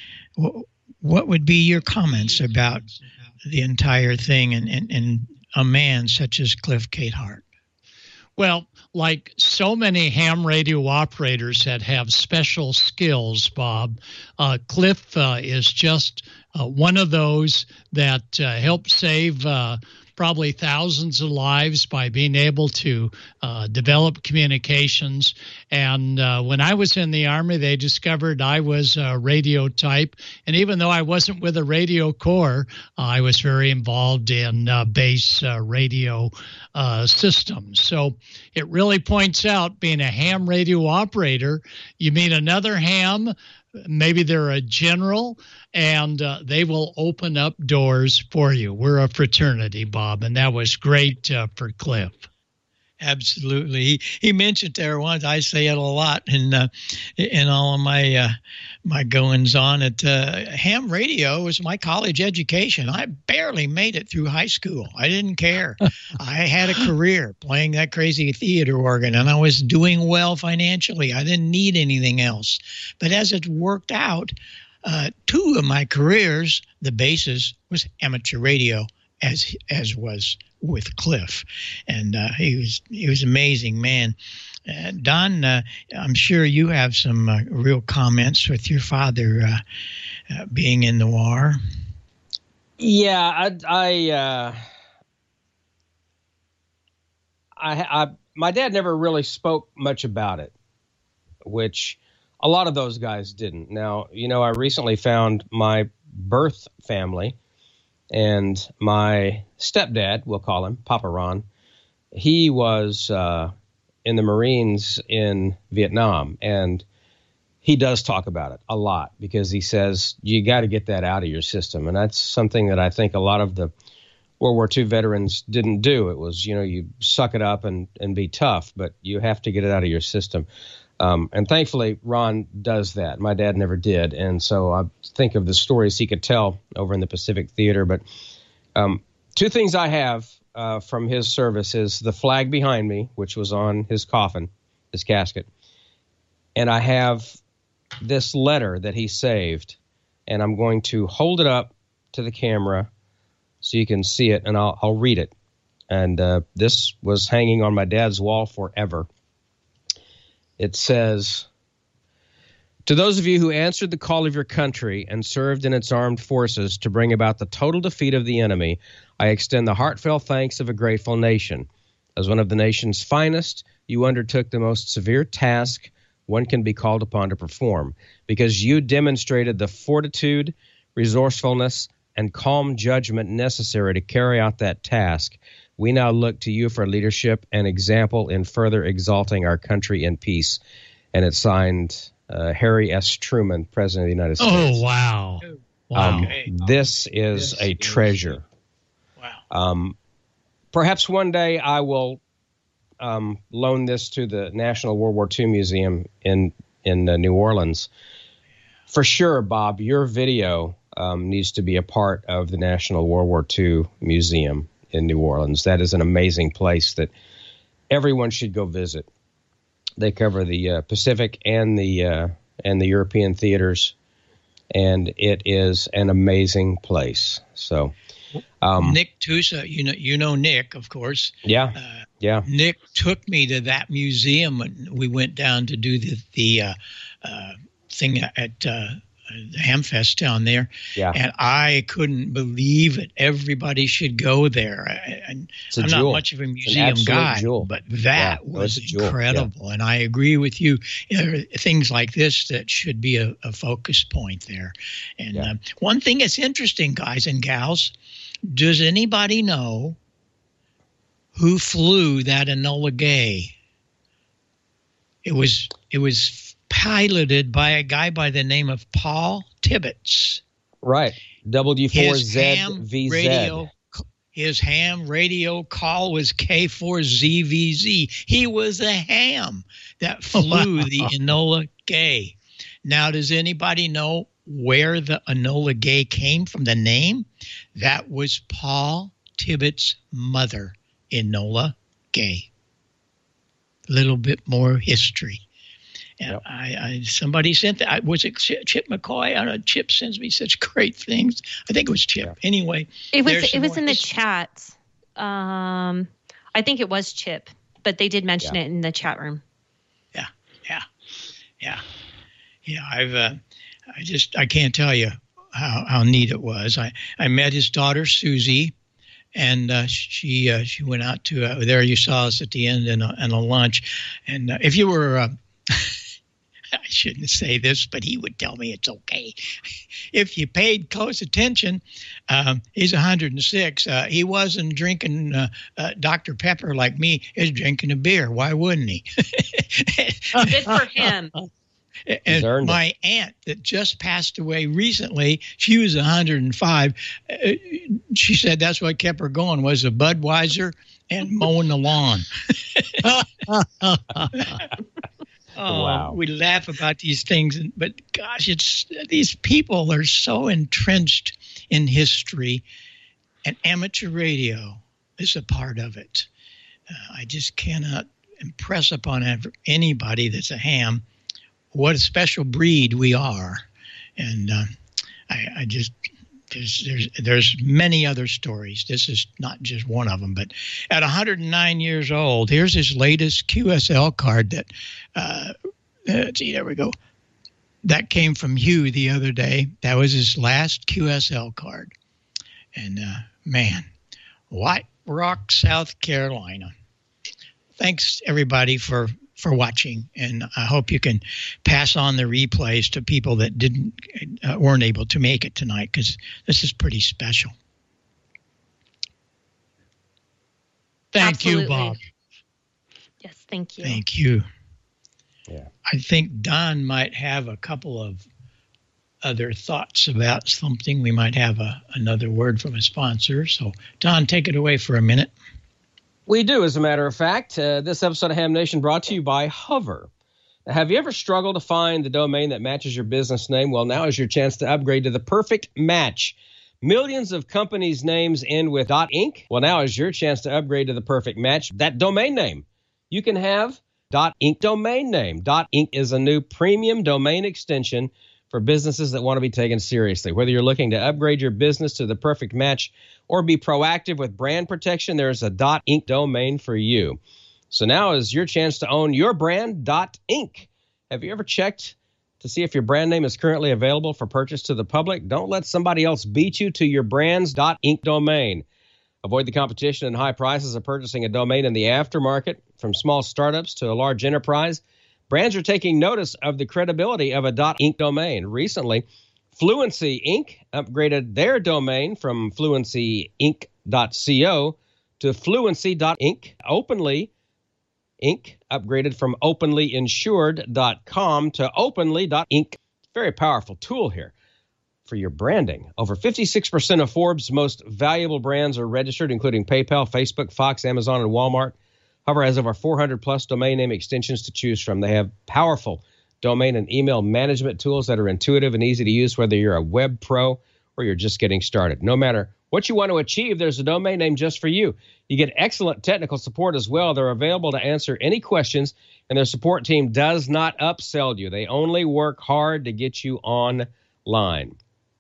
what would be your comments about the entire thing and a man such as Cliff Cathart? Well, like so many ham radio operators that have special skills, Bob, Cliff is just one of those that helped save probably thousands of lives by being able to develop communications. And when I was in the Army, they discovered I was a radio type. And even though I wasn't with a radio corps, I was very involved in base radio systems. So it really points out, being a ham radio operator, you meet another ham, maybe they're a general, and they will open up doors for you. We're a fraternity, Bob, and that was great for Cliff. Absolutely. He mentioned there once, I say it a lot in all of my goings on, at ham radio was my college education. I barely made it through high school. I didn't care. I had a career playing that crazy theater organ, and I was doing well financially. I didn't need anything else. But as it worked out, two of my careers, the basis was amateur radio, as was with Cliff, and he was amazing, man. Don, I'm sure you have some real comments with your father being in the war. Yeah, my dad never really spoke much about it, which a lot of those guys didn't. Now, I recently found my birth family. And my stepdad, we'll call him Papa Ron, he was in the Marines in Vietnam. And he does talk about it a lot, because he says you got to get that out of your system. And that's something that I think a lot of the World War II veterans didn't do. It was, you suck it up and be tough, but you have to get it out of your system. And thankfully, Ron does that. My dad never did. And so I think of the stories he could tell over in the Pacific Theater. But two things I have from his service is the flag behind me, which was on his coffin, his casket. And I have this letter that he saved. And I'm going to hold it up to the camera so you can see it, and I'll read it. And this was hanging on my dad's wall forever. It says, "To those of you who answered the call of your country and served in its armed forces to bring about the total defeat of the enemy, I extend the heartfelt thanks of a grateful nation. As one of the nation's finest, you undertook the most severe task one can be called upon to perform, because you demonstrated the fortitude, resourcefulness, and calm judgment necessary to carry out that task. We now look to you for leadership and example in further exalting our country in peace." And it's signed Harry S. Truman, President of the United States. Oh, wow. Wow. This is a treasure. Wow. Perhaps one day I will loan this to the National World War II Museum in New Orleans. For sure, Bob, your video needs to be a part of the National World War II Museum in New Orleans. That is an amazing place that everyone should go visit. They cover the Pacific and the European theaters, and it is an amazing place. So, Nick Tusa, you know Nick, of course. Yeah, yeah. Nick took me to that museum when we went down to do the thing at the Hamfest down there. Yeah. And I couldn't believe it. Everybody should go there. I'm not much of a museum guy, but that was incredible. Yeah. And I agree with you. Things like this that should be a focus point there. And one thing that's interesting, guys and gals, does anybody know who flew that Enola Gay? It was piloted by a guy by the name of Paul Tibbets. Right. W4ZVZ. His ham radio call was K4ZVZ. He was a ham that flew the Enola Gay. Now, does anybody know where the Enola Gay came from, the name? That was Paul Tibbets' mother, Enola Gay. A little bit more history. And somebody sent that. Was it Chip McCoy? I don't know. Chip sends me such great things. I think it was Chip. Yeah. Anyway, it was in the chat. I think it was Chip, but they did mention it in the chat room. Yeah. I can't tell you how neat it was. I met his daughter Susie, and she went out to there. You saw us at the end in a lunch, and if you were. I shouldn't say this, but he would tell me it's okay. If you paid close attention, he's 106. He wasn't drinking Dr. Pepper like me. He's drinking a beer. Why wouldn't he? Good for him. And my aunt that just passed away recently, she was 105. She said that's what kept her going was a Budweiser and mowing the lawn. Oh, wow. We laugh about these things, but gosh, these people are so entrenched in history, and amateur radio is a part of it. I just cannot impress upon anybody that's a ham what a special breed we are, and I just there's many other stories. This is not just one of them. But at 109 years old, here's his latest QSL card that, there we go. That came from Hugh the other day. That was his last QSL card. And, man, White Rock, South Carolina. Thanks, everybody, for watching, and I hope you can pass on the replays to people that weren't able to make it tonight, because this is pretty special. Thank you, Bob. Yes, thank you. Thank you. Yeah. I think Don might have a couple of other thoughts about something. We might have another word from a sponsor. So, Don, take it away for a minute. We do, as a matter of fact. This episode of Ham Nation brought to you by Hover. Now, have you ever struggled to find the domain that matches your business name? Well, now is your chance to upgrade to the perfect match. Millions of companies' names end with .inc. Well, now is your chance to upgrade to the perfect match, that domain name. You can have .inc domain name. .inc is a new premium domain extension for businesses that want to be taken seriously. Whether you're looking to upgrade your business to the perfect match or be proactive with brand protection, there's a .inc domain for you. So now is your chance to own your brand, .inc. Have you ever checked to see if your brand name is currently available for purchase to the public? Don't let somebody else beat you to your brand's .inc domain. Avoid the competition and high prices of purchasing a domain in the aftermarket. From small startups to a large enterprise, brands are taking notice of the credibility of a .inc domain. Recently, Fluency Inc. upgraded their domain from fluencyinc.co to fluency.inc. Openly Inc. upgraded from openlyinsured.com to openly.inc. Very powerful tool here for your branding. Over 56% of Forbes' most valuable brands are registered, including PayPal, Facebook, Fox, Amazon, and Walmart. Hover has over 400-plus domain name extensions to choose from. They have powerful domain and email management tools that are intuitive and easy to use, whether you're a web pro or you're just getting started. No matter what you want to achieve, there's a domain name just for you. You get excellent technical support as well. They're available to answer any questions, and their support team does not upsell you. They only work hard to get you online.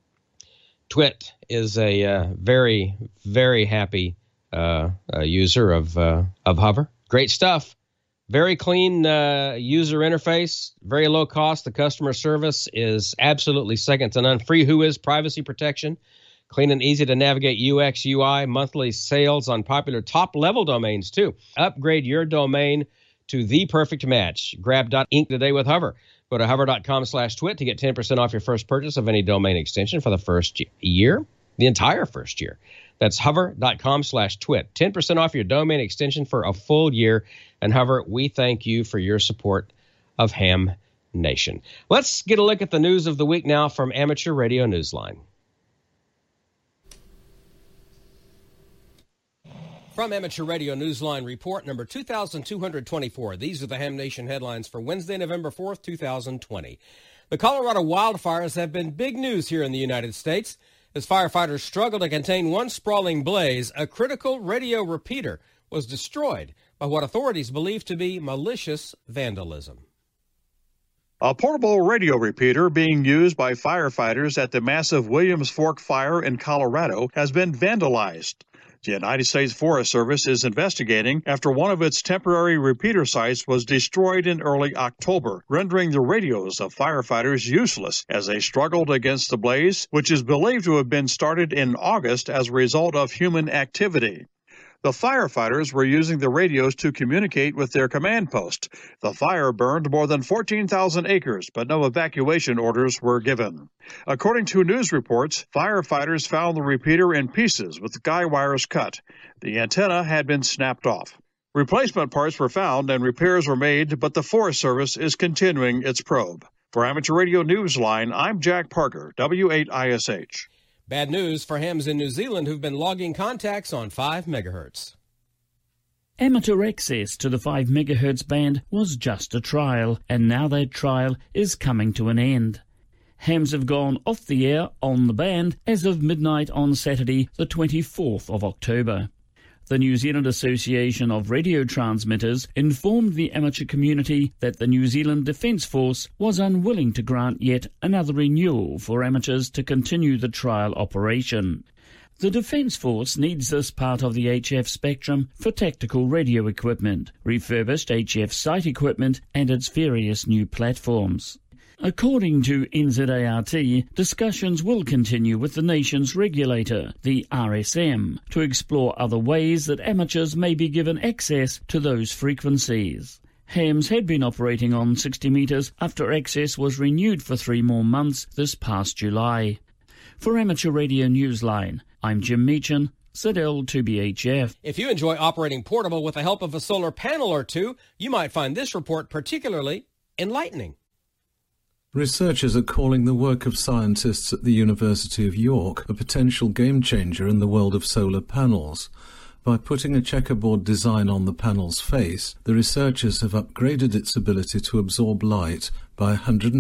Twit is a very, very happy user of Hover. Great stuff. Very clean user interface, very low cost. The customer service is absolutely second to none. Free Whois privacy protection, clean and easy to navigate UX, UI, monthly sales on popular top-level domains, too. Upgrade your domain to the perfect match. Grab .inc today with Hover. Go to hover.com/twit to get 10% off your first purchase of any domain extension for the first year, the entire first year. That's hover.com/twit. 10% off your domain extension for a full year. And Hover, we thank you for your support of Ham Nation. Let's get a look at the news of the week now from Amateur Radio Newsline. From Amateur Radio Newsline report number 2224. These are the Ham Nation headlines for Wednesday, November 4th, 2020. The Colorado wildfires have been big news here in the United States. As firefighters struggle to contain one sprawling blaze, a critical radio repeater was destroyed by what authorities believe to be malicious vandalism. A portable radio repeater being used by firefighters at the massive Williams Fork fire in Colorado has been vandalized. The United States Forest Service is investigating after one of its temporary repeater sites was destroyed in early October, rendering the radios of firefighters useless as they struggled against the blaze, which is believed to have been started in August as a result of human activity. The firefighters were using the radios to communicate with their command post. The fire burned more than 14,000 acres, but no evacuation orders were given. According to news reports, firefighters found the repeater in pieces with the guy wires cut. The antenna had been snapped off. Replacement parts were found and repairs were made, but the Forest Service is continuing its probe. For Amateur Radio Newsline, I'm Jack Parker, W8ISH. Bad news for hams in New Zealand who've been logging contacts on 5 megahertz. Amateur access to the 5 megahertz band was just a trial, and now that trial is coming to an end. Hams have gone off the air on the band as of midnight on Saturday, the 24th of October. The New Zealand Association of Radio Transmitters informed the amateur community that the New Zealand Defence Force was unwilling to grant yet another renewal for amateurs to continue the trial operation. The Defence Force needs this part of the HF spectrum for tactical radio equipment, refurbished HF site equipment and its various new platforms. According to NZART, discussions will continue with the nation's regulator, the RSM, to explore other ways that amateurs may be given access to those frequencies. Hams had been operating on 60 metres after access was renewed for 3 more months this past July. For Amateur Radio Newsline, I'm Jim Meechan, ZL2BHF. If you enjoy operating portable with the help of a solar panel or two, you might find this report particularly enlightening. Researchers are calling the work of scientists at the University of York a potential game-changer in the world of solar panels. By putting a checkerboard design on the panel's face, the researchers have upgraded its ability to absorb light by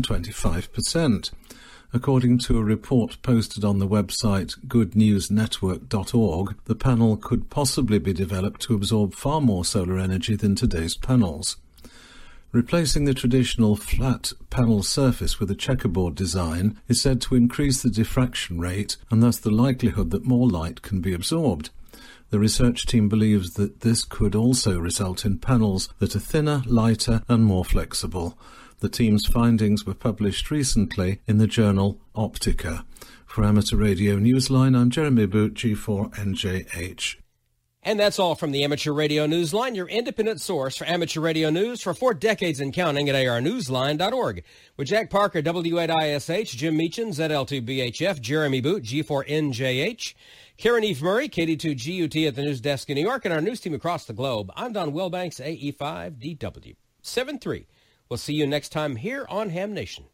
125%. According to a report posted on the website goodnewsnetwork.org, the panel could possibly be developed to absorb far more solar energy than today's panels. Replacing the traditional flat panel surface with a checkerboard design is said to increase the diffraction rate and thus the likelihood that more light can be absorbed. The research team believes that this could also result in panels that are thinner, lighter and more flexible. The team's findings were published recently in the journal Optica. For Amateur Radio Newsline, I'm Jeremy Boot, G4NJH. And that's all from the Amateur Radio Newsline, your independent source for amateur radio news for 4 decades and counting at arnewsline.org. With Jack Parker, W8ISH, Jim Meechan, ZL2BHF, Jeremy Boot, G4NJH, Karen Eve Murray, KD2GUT at the news desk in New York, and our news team across the globe. I'm Don Wilbanks, AE5DW 73. We'll see you next time here on Ham Nation.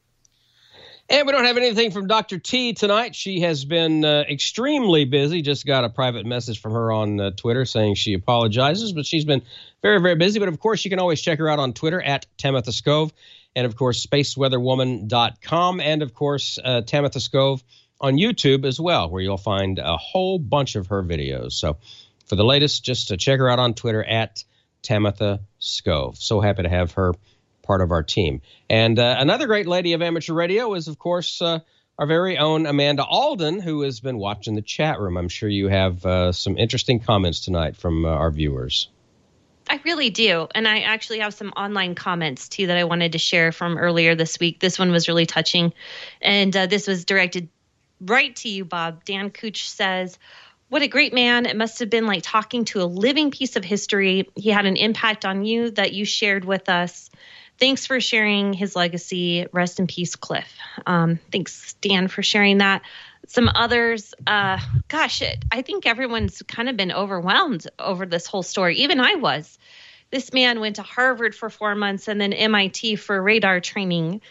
And we don't have anything from Dr. T tonight. She has been extremely busy. Just got a private message from her on Twitter saying she apologizes, but she's been very, very busy. But, of course, you can always check her out on Twitter at Tamitha Skov and, of course, spaceweatherwoman.com and, of course, Tamitha Skov on YouTube as well, where you'll find a whole bunch of her videos. So for the latest, just check her out on Twitter at Tamitha Skov. So happy to have her part of our team. And another great lady of amateur radio is, of course, our very own Amanda Alden, who has been watching the chat room. I'm sure you have some interesting comments tonight from our viewers. I really do. And I actually have some online comments, too, that I wanted to share from earlier this week. This one was really touching. And this was directed right to you, Bob. Dan Cooch says, "What a great man. It must have been like talking to a living piece of history. He had an impact on you that you shared with us. Thanks for sharing his legacy. Rest in peace, Cliff." Thanks, Dan, for sharing that. Some others, I think everyone's kind of been overwhelmed over this whole story. Even I was. This man went to Harvard for 4 months and then MIT for radar training.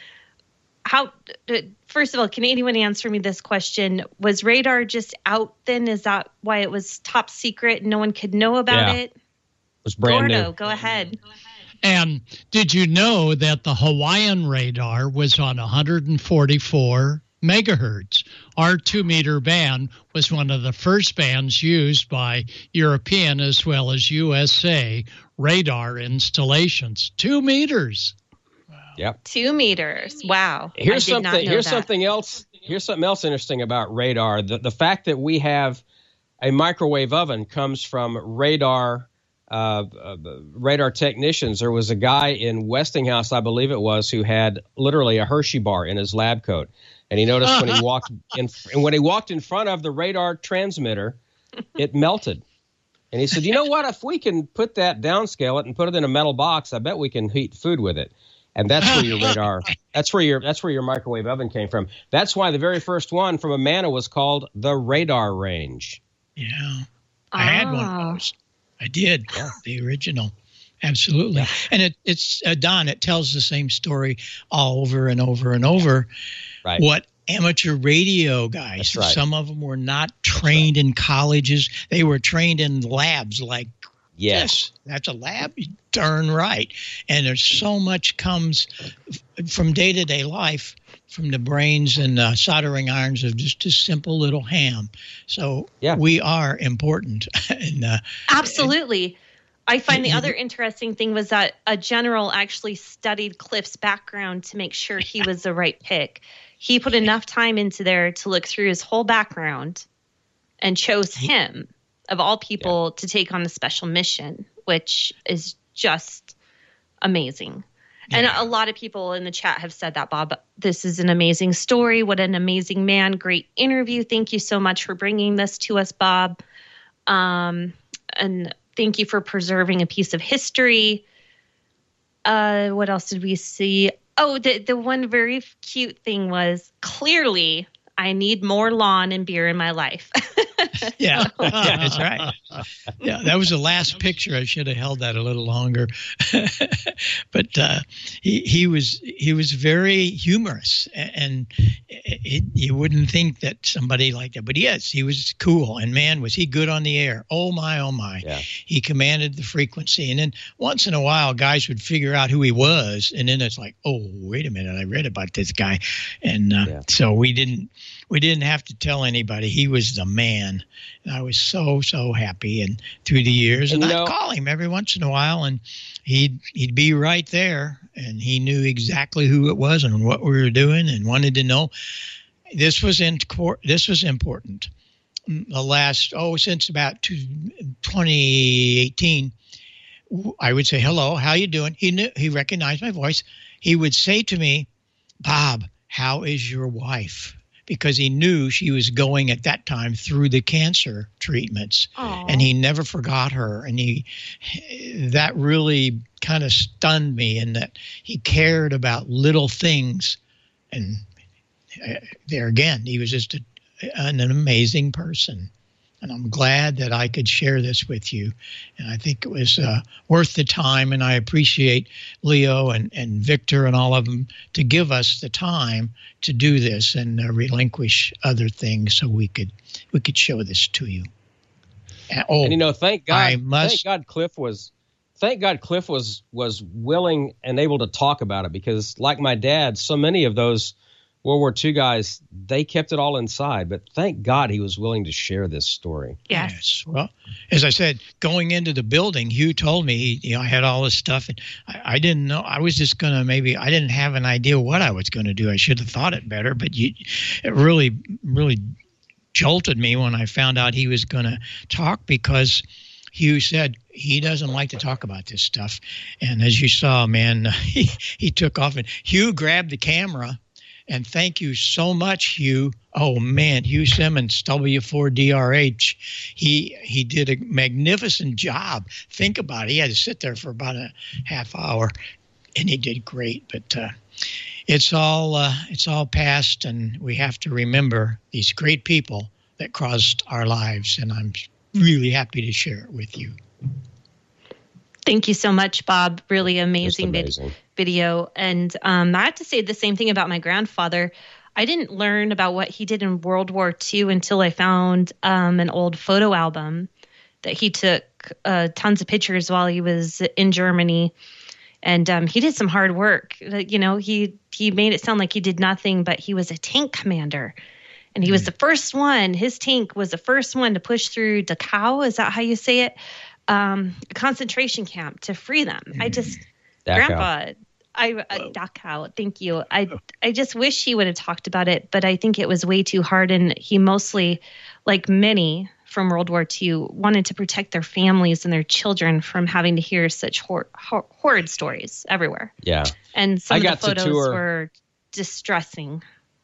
First of all, can anyone answer me this question? Was radar just out then? Is that why it was top secret and no one could know about it? It was brand new. Go ahead. And did you know that the Hawaiian radar was on 144 megahertz? Our 2-meter band was one of the first bands used by European as well as USA radar installations. 2 meters. Yep. 2 meters. Wow. Here's something else interesting about radar. The fact that we have a microwave oven comes from radar technicians. There was a guy in Westinghouse, I believe it was, who had literally a Hershey bar in his lab coat. And he noticed when he walked in front of the radar transmitter, it melted. And he said, "You know what? If we can put that downscale it and put it in a metal box, I bet we can heat food with it." And that's where your radar, that's where your microwave oven came from. That's why the very first one from Amana was called the Radar Range. Yeah, I had one of those. I did. Yeah. The original. Absolutely. Yeah. And it's Don, it tells the same story all over and over and over. Right. What amateur radio guys, right. Some of them were not trained in colleges. They were trained in labs like, yes, that's a lab. Darn right. And there's so much comes from day-to-day life from the brains and soldering irons of just a simple little ham. So we are important. And, absolutely. I find the other interesting thing was that a general actually studied Cliff's background to make sure he was the right pick. He put enough time into there to look through his whole background and chose him, of all people, to take on the special mission, which is just amazing. Yeah. And a lot of people in the chat have said that, Bob. This is an amazing story. What an amazing man. Great interview. Thank you so much for bringing this to us, Bob. And thank you for preserving a piece of history. What else did we see? Oh, the one very cute thing was, clearly, I need more lawn and beer in my life. Yeah, that's right. Yeah, that was the last picture. I should have held that a little longer. But he was very humorous, and you wouldn't think that somebody like that. But yes, he was cool, and man, was he good on the air. Oh my, oh my. Yeah. He commanded the frequency, and then once in a while, guys would figure out who he was, and then it's like, oh, wait a minute, I read about this guy, and so we didn't have to tell anybody. He was the man. And I was so happy. And through the years, and I'd call him every once in a while, and he'd be right there, and he knew exactly who it was and what we were doing, and wanted to know. This was important. The last since about 2018, I would say, "Hello, how you doing?" He recognized my voice. He would say to me, "Bob, how is your wife?" Because he knew she was going at that time through the cancer treatments. Aww. And he never forgot her. And that really kind of stunned me, in that he cared about little things. And there again, he was just an amazing person. And I'm glad that I could share this with you. And I think it was worth the time. And I appreciate Leo and Victor and all of them to give us the time to do this and relinquish other things so we could show this to you. And thank God Cliff was willing and able to talk about it, because like my dad, so many of those World War II guys, they kept it all inside, but thank God he was willing to share this story. Yes. Well, as I said, going into the building, Hugh told me, I had all this stuff, and I didn't know. I was just going to I didn't have an idea what I was going to do. I should have thought it better, but it really, really jolted me when I found out he was going to talk, because Hugh said he doesn't like to talk about this stuff. And as you saw, man, he took off, and Hugh grabbed the camera. And thank you so much, Hugh. Oh, man, Hugh Simmons, W4DRH. He did a magnificent job. Think about it. He had to sit there for about a half hour, and he did great. But it's all past, and we have to remember these great people that crossed our lives, and I'm really happy to share it with you. Thank you so much, Bob. Really amazing video. And I have to say the same thing about my grandfather. I didn't learn about what he did in World War II until I found an old photo album that he took tons of pictures while he was in Germany. And he did some hard work. He made it sound like he did nothing, but he was a tank commander. And he was the first one. His tank was the first one to push through Dachau. Is that how you say it? Concentration camp to free them. Grandpa, Dachau, thank you. I just wish he would have talked about it, but I think it was way too hard. And he mostly, like many from World War II wanted to protect their families and their children from having to hear such horrid stories everywhere. Yeah. And some of the photos were distressing.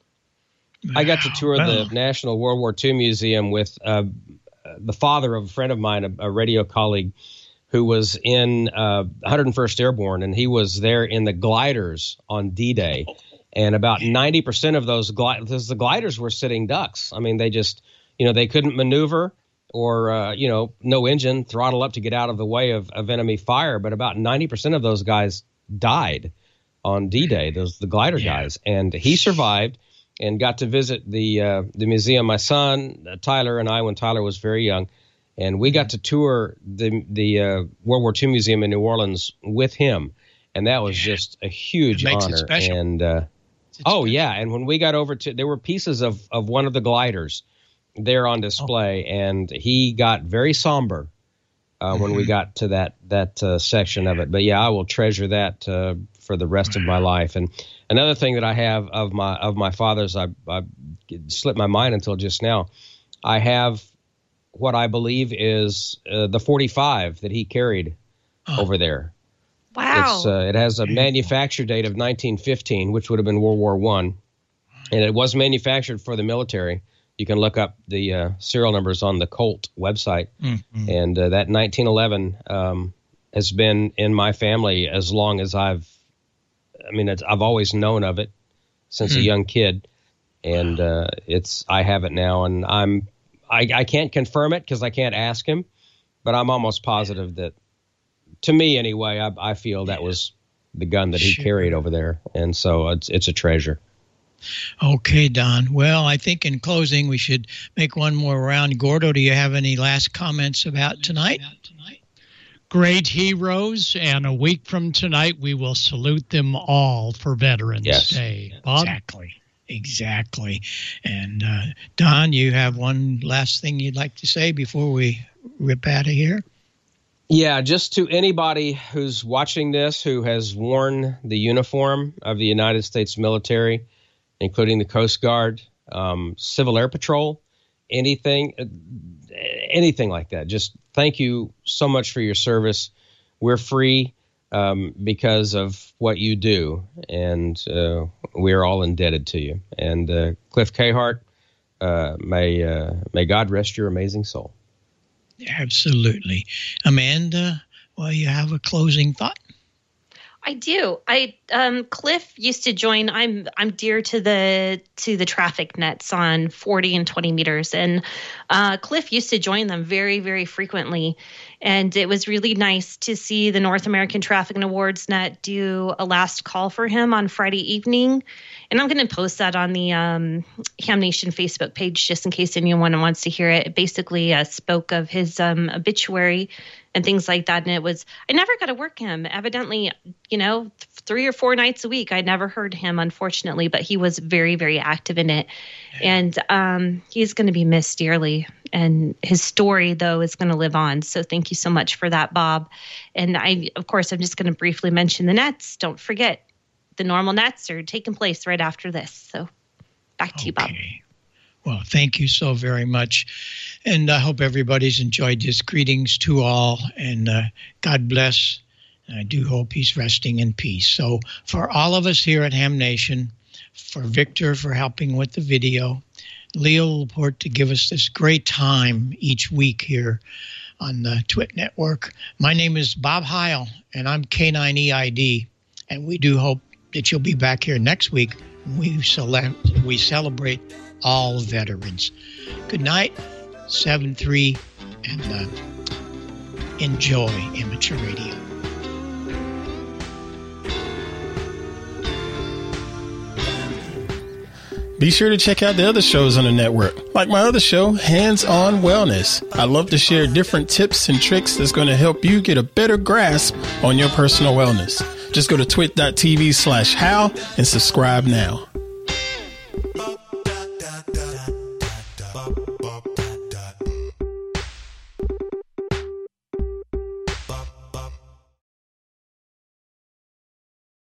I got to tour the National World War II Museum with the father of a friend of mine, a radio colleague, who was in 101st Airborne, and he was there in the gliders on D-Day. And about 90% of those the gliders were sitting ducks. I mean, they just, they couldn't maneuver or, no engine, throttle up to get out of the way of enemy fire. But about 90% of those guys died on D-Day, the glider guys. And he survived and got to visit the museum. My son, Tyler, and I, when Tyler was very young, and we got to tour the World War II Museum in New Orleans with him. And that was just a huge honor. It special. And and when we got over there were pieces of one of the gliders there on display, and he got very somber when we got to that section of it. But yeah, I will treasure that for the rest of my life. And another thing that I have of my father's, I slipped my mind until just now. I have what I believe is the 45 that he carried over there. Wow. It has a manufacture date of 1915, which would have been World War I. And it was manufactured for the military. You can look up the serial numbers on the Colt website. Mm-hmm. And that 1911 has been in my family as long as I've always known of it since a young kid. And I have it now. And I can't confirm it because I can't ask him, but I'm almost positive that, to me anyway, I feel that was the gun that he carried over there. And so it's a treasure. Okay, Don. Well, I think in closing, we should make one more round. Gordo, do you have any last comments about tonight? Great heroes, and a week from tonight, we will salute them all for Veterans Day. Bob? Exactly. And Don, you have one last thing you'd like to say before we rip out of here? Yeah, just to anybody who's watching this who has worn the uniform of the United States military, including the Coast Guard, Civil Air Patrol, anything like that. Just thank you so much for your service. We're free because of what you do, and we are all indebted to you. And Cliff Cahart, may God rest your amazing soul. Absolutely. Amanda, well, you have a closing thought? I do. Cliff used to join. I'm dear to the traffic nets on 40 and 20 meters, and Cliff used to join them very, very frequently. And it was really nice to see the North American Traffic and Awards Net do a last call for him on Friday evening. And I'm going to post that on the Ham Nation Facebook page just in case anyone wants to hear it. It basically spoke of his obituary and things like that. And I never got to work him. Evidently, 3 or 4 nights a week, I never heard him, unfortunately, but he was very, very active in it. And he's going to be missed dearly. And his story, though, is going to live on. So thank you so much for that, Bob. And I'm just going to briefly mention the nets. Don't forget, the normal nets are taking place right after this. So back to you, Bob. Well, thank you so very much. And I hope everybody's enjoyed this. Greetings to all, and God bless. I do hope he's resting in peace. So for all of us here at Ham Nation, for Victor for helping with the video, Leo Laporte to give us this great time each week here on the TWIT Network. My name is Bob Heil, and I'm K9EID, and we do hope that you'll be back here next week when we celebrate all veterans. Good night, 7-3, and enjoy amateur radio. Be sure to check out the other shows on the network, like my other show, Hands On Wellness. I love to share different tips and tricks that's going to help you get a better grasp on your personal wellness. Just go to twit.tv/how and subscribe now.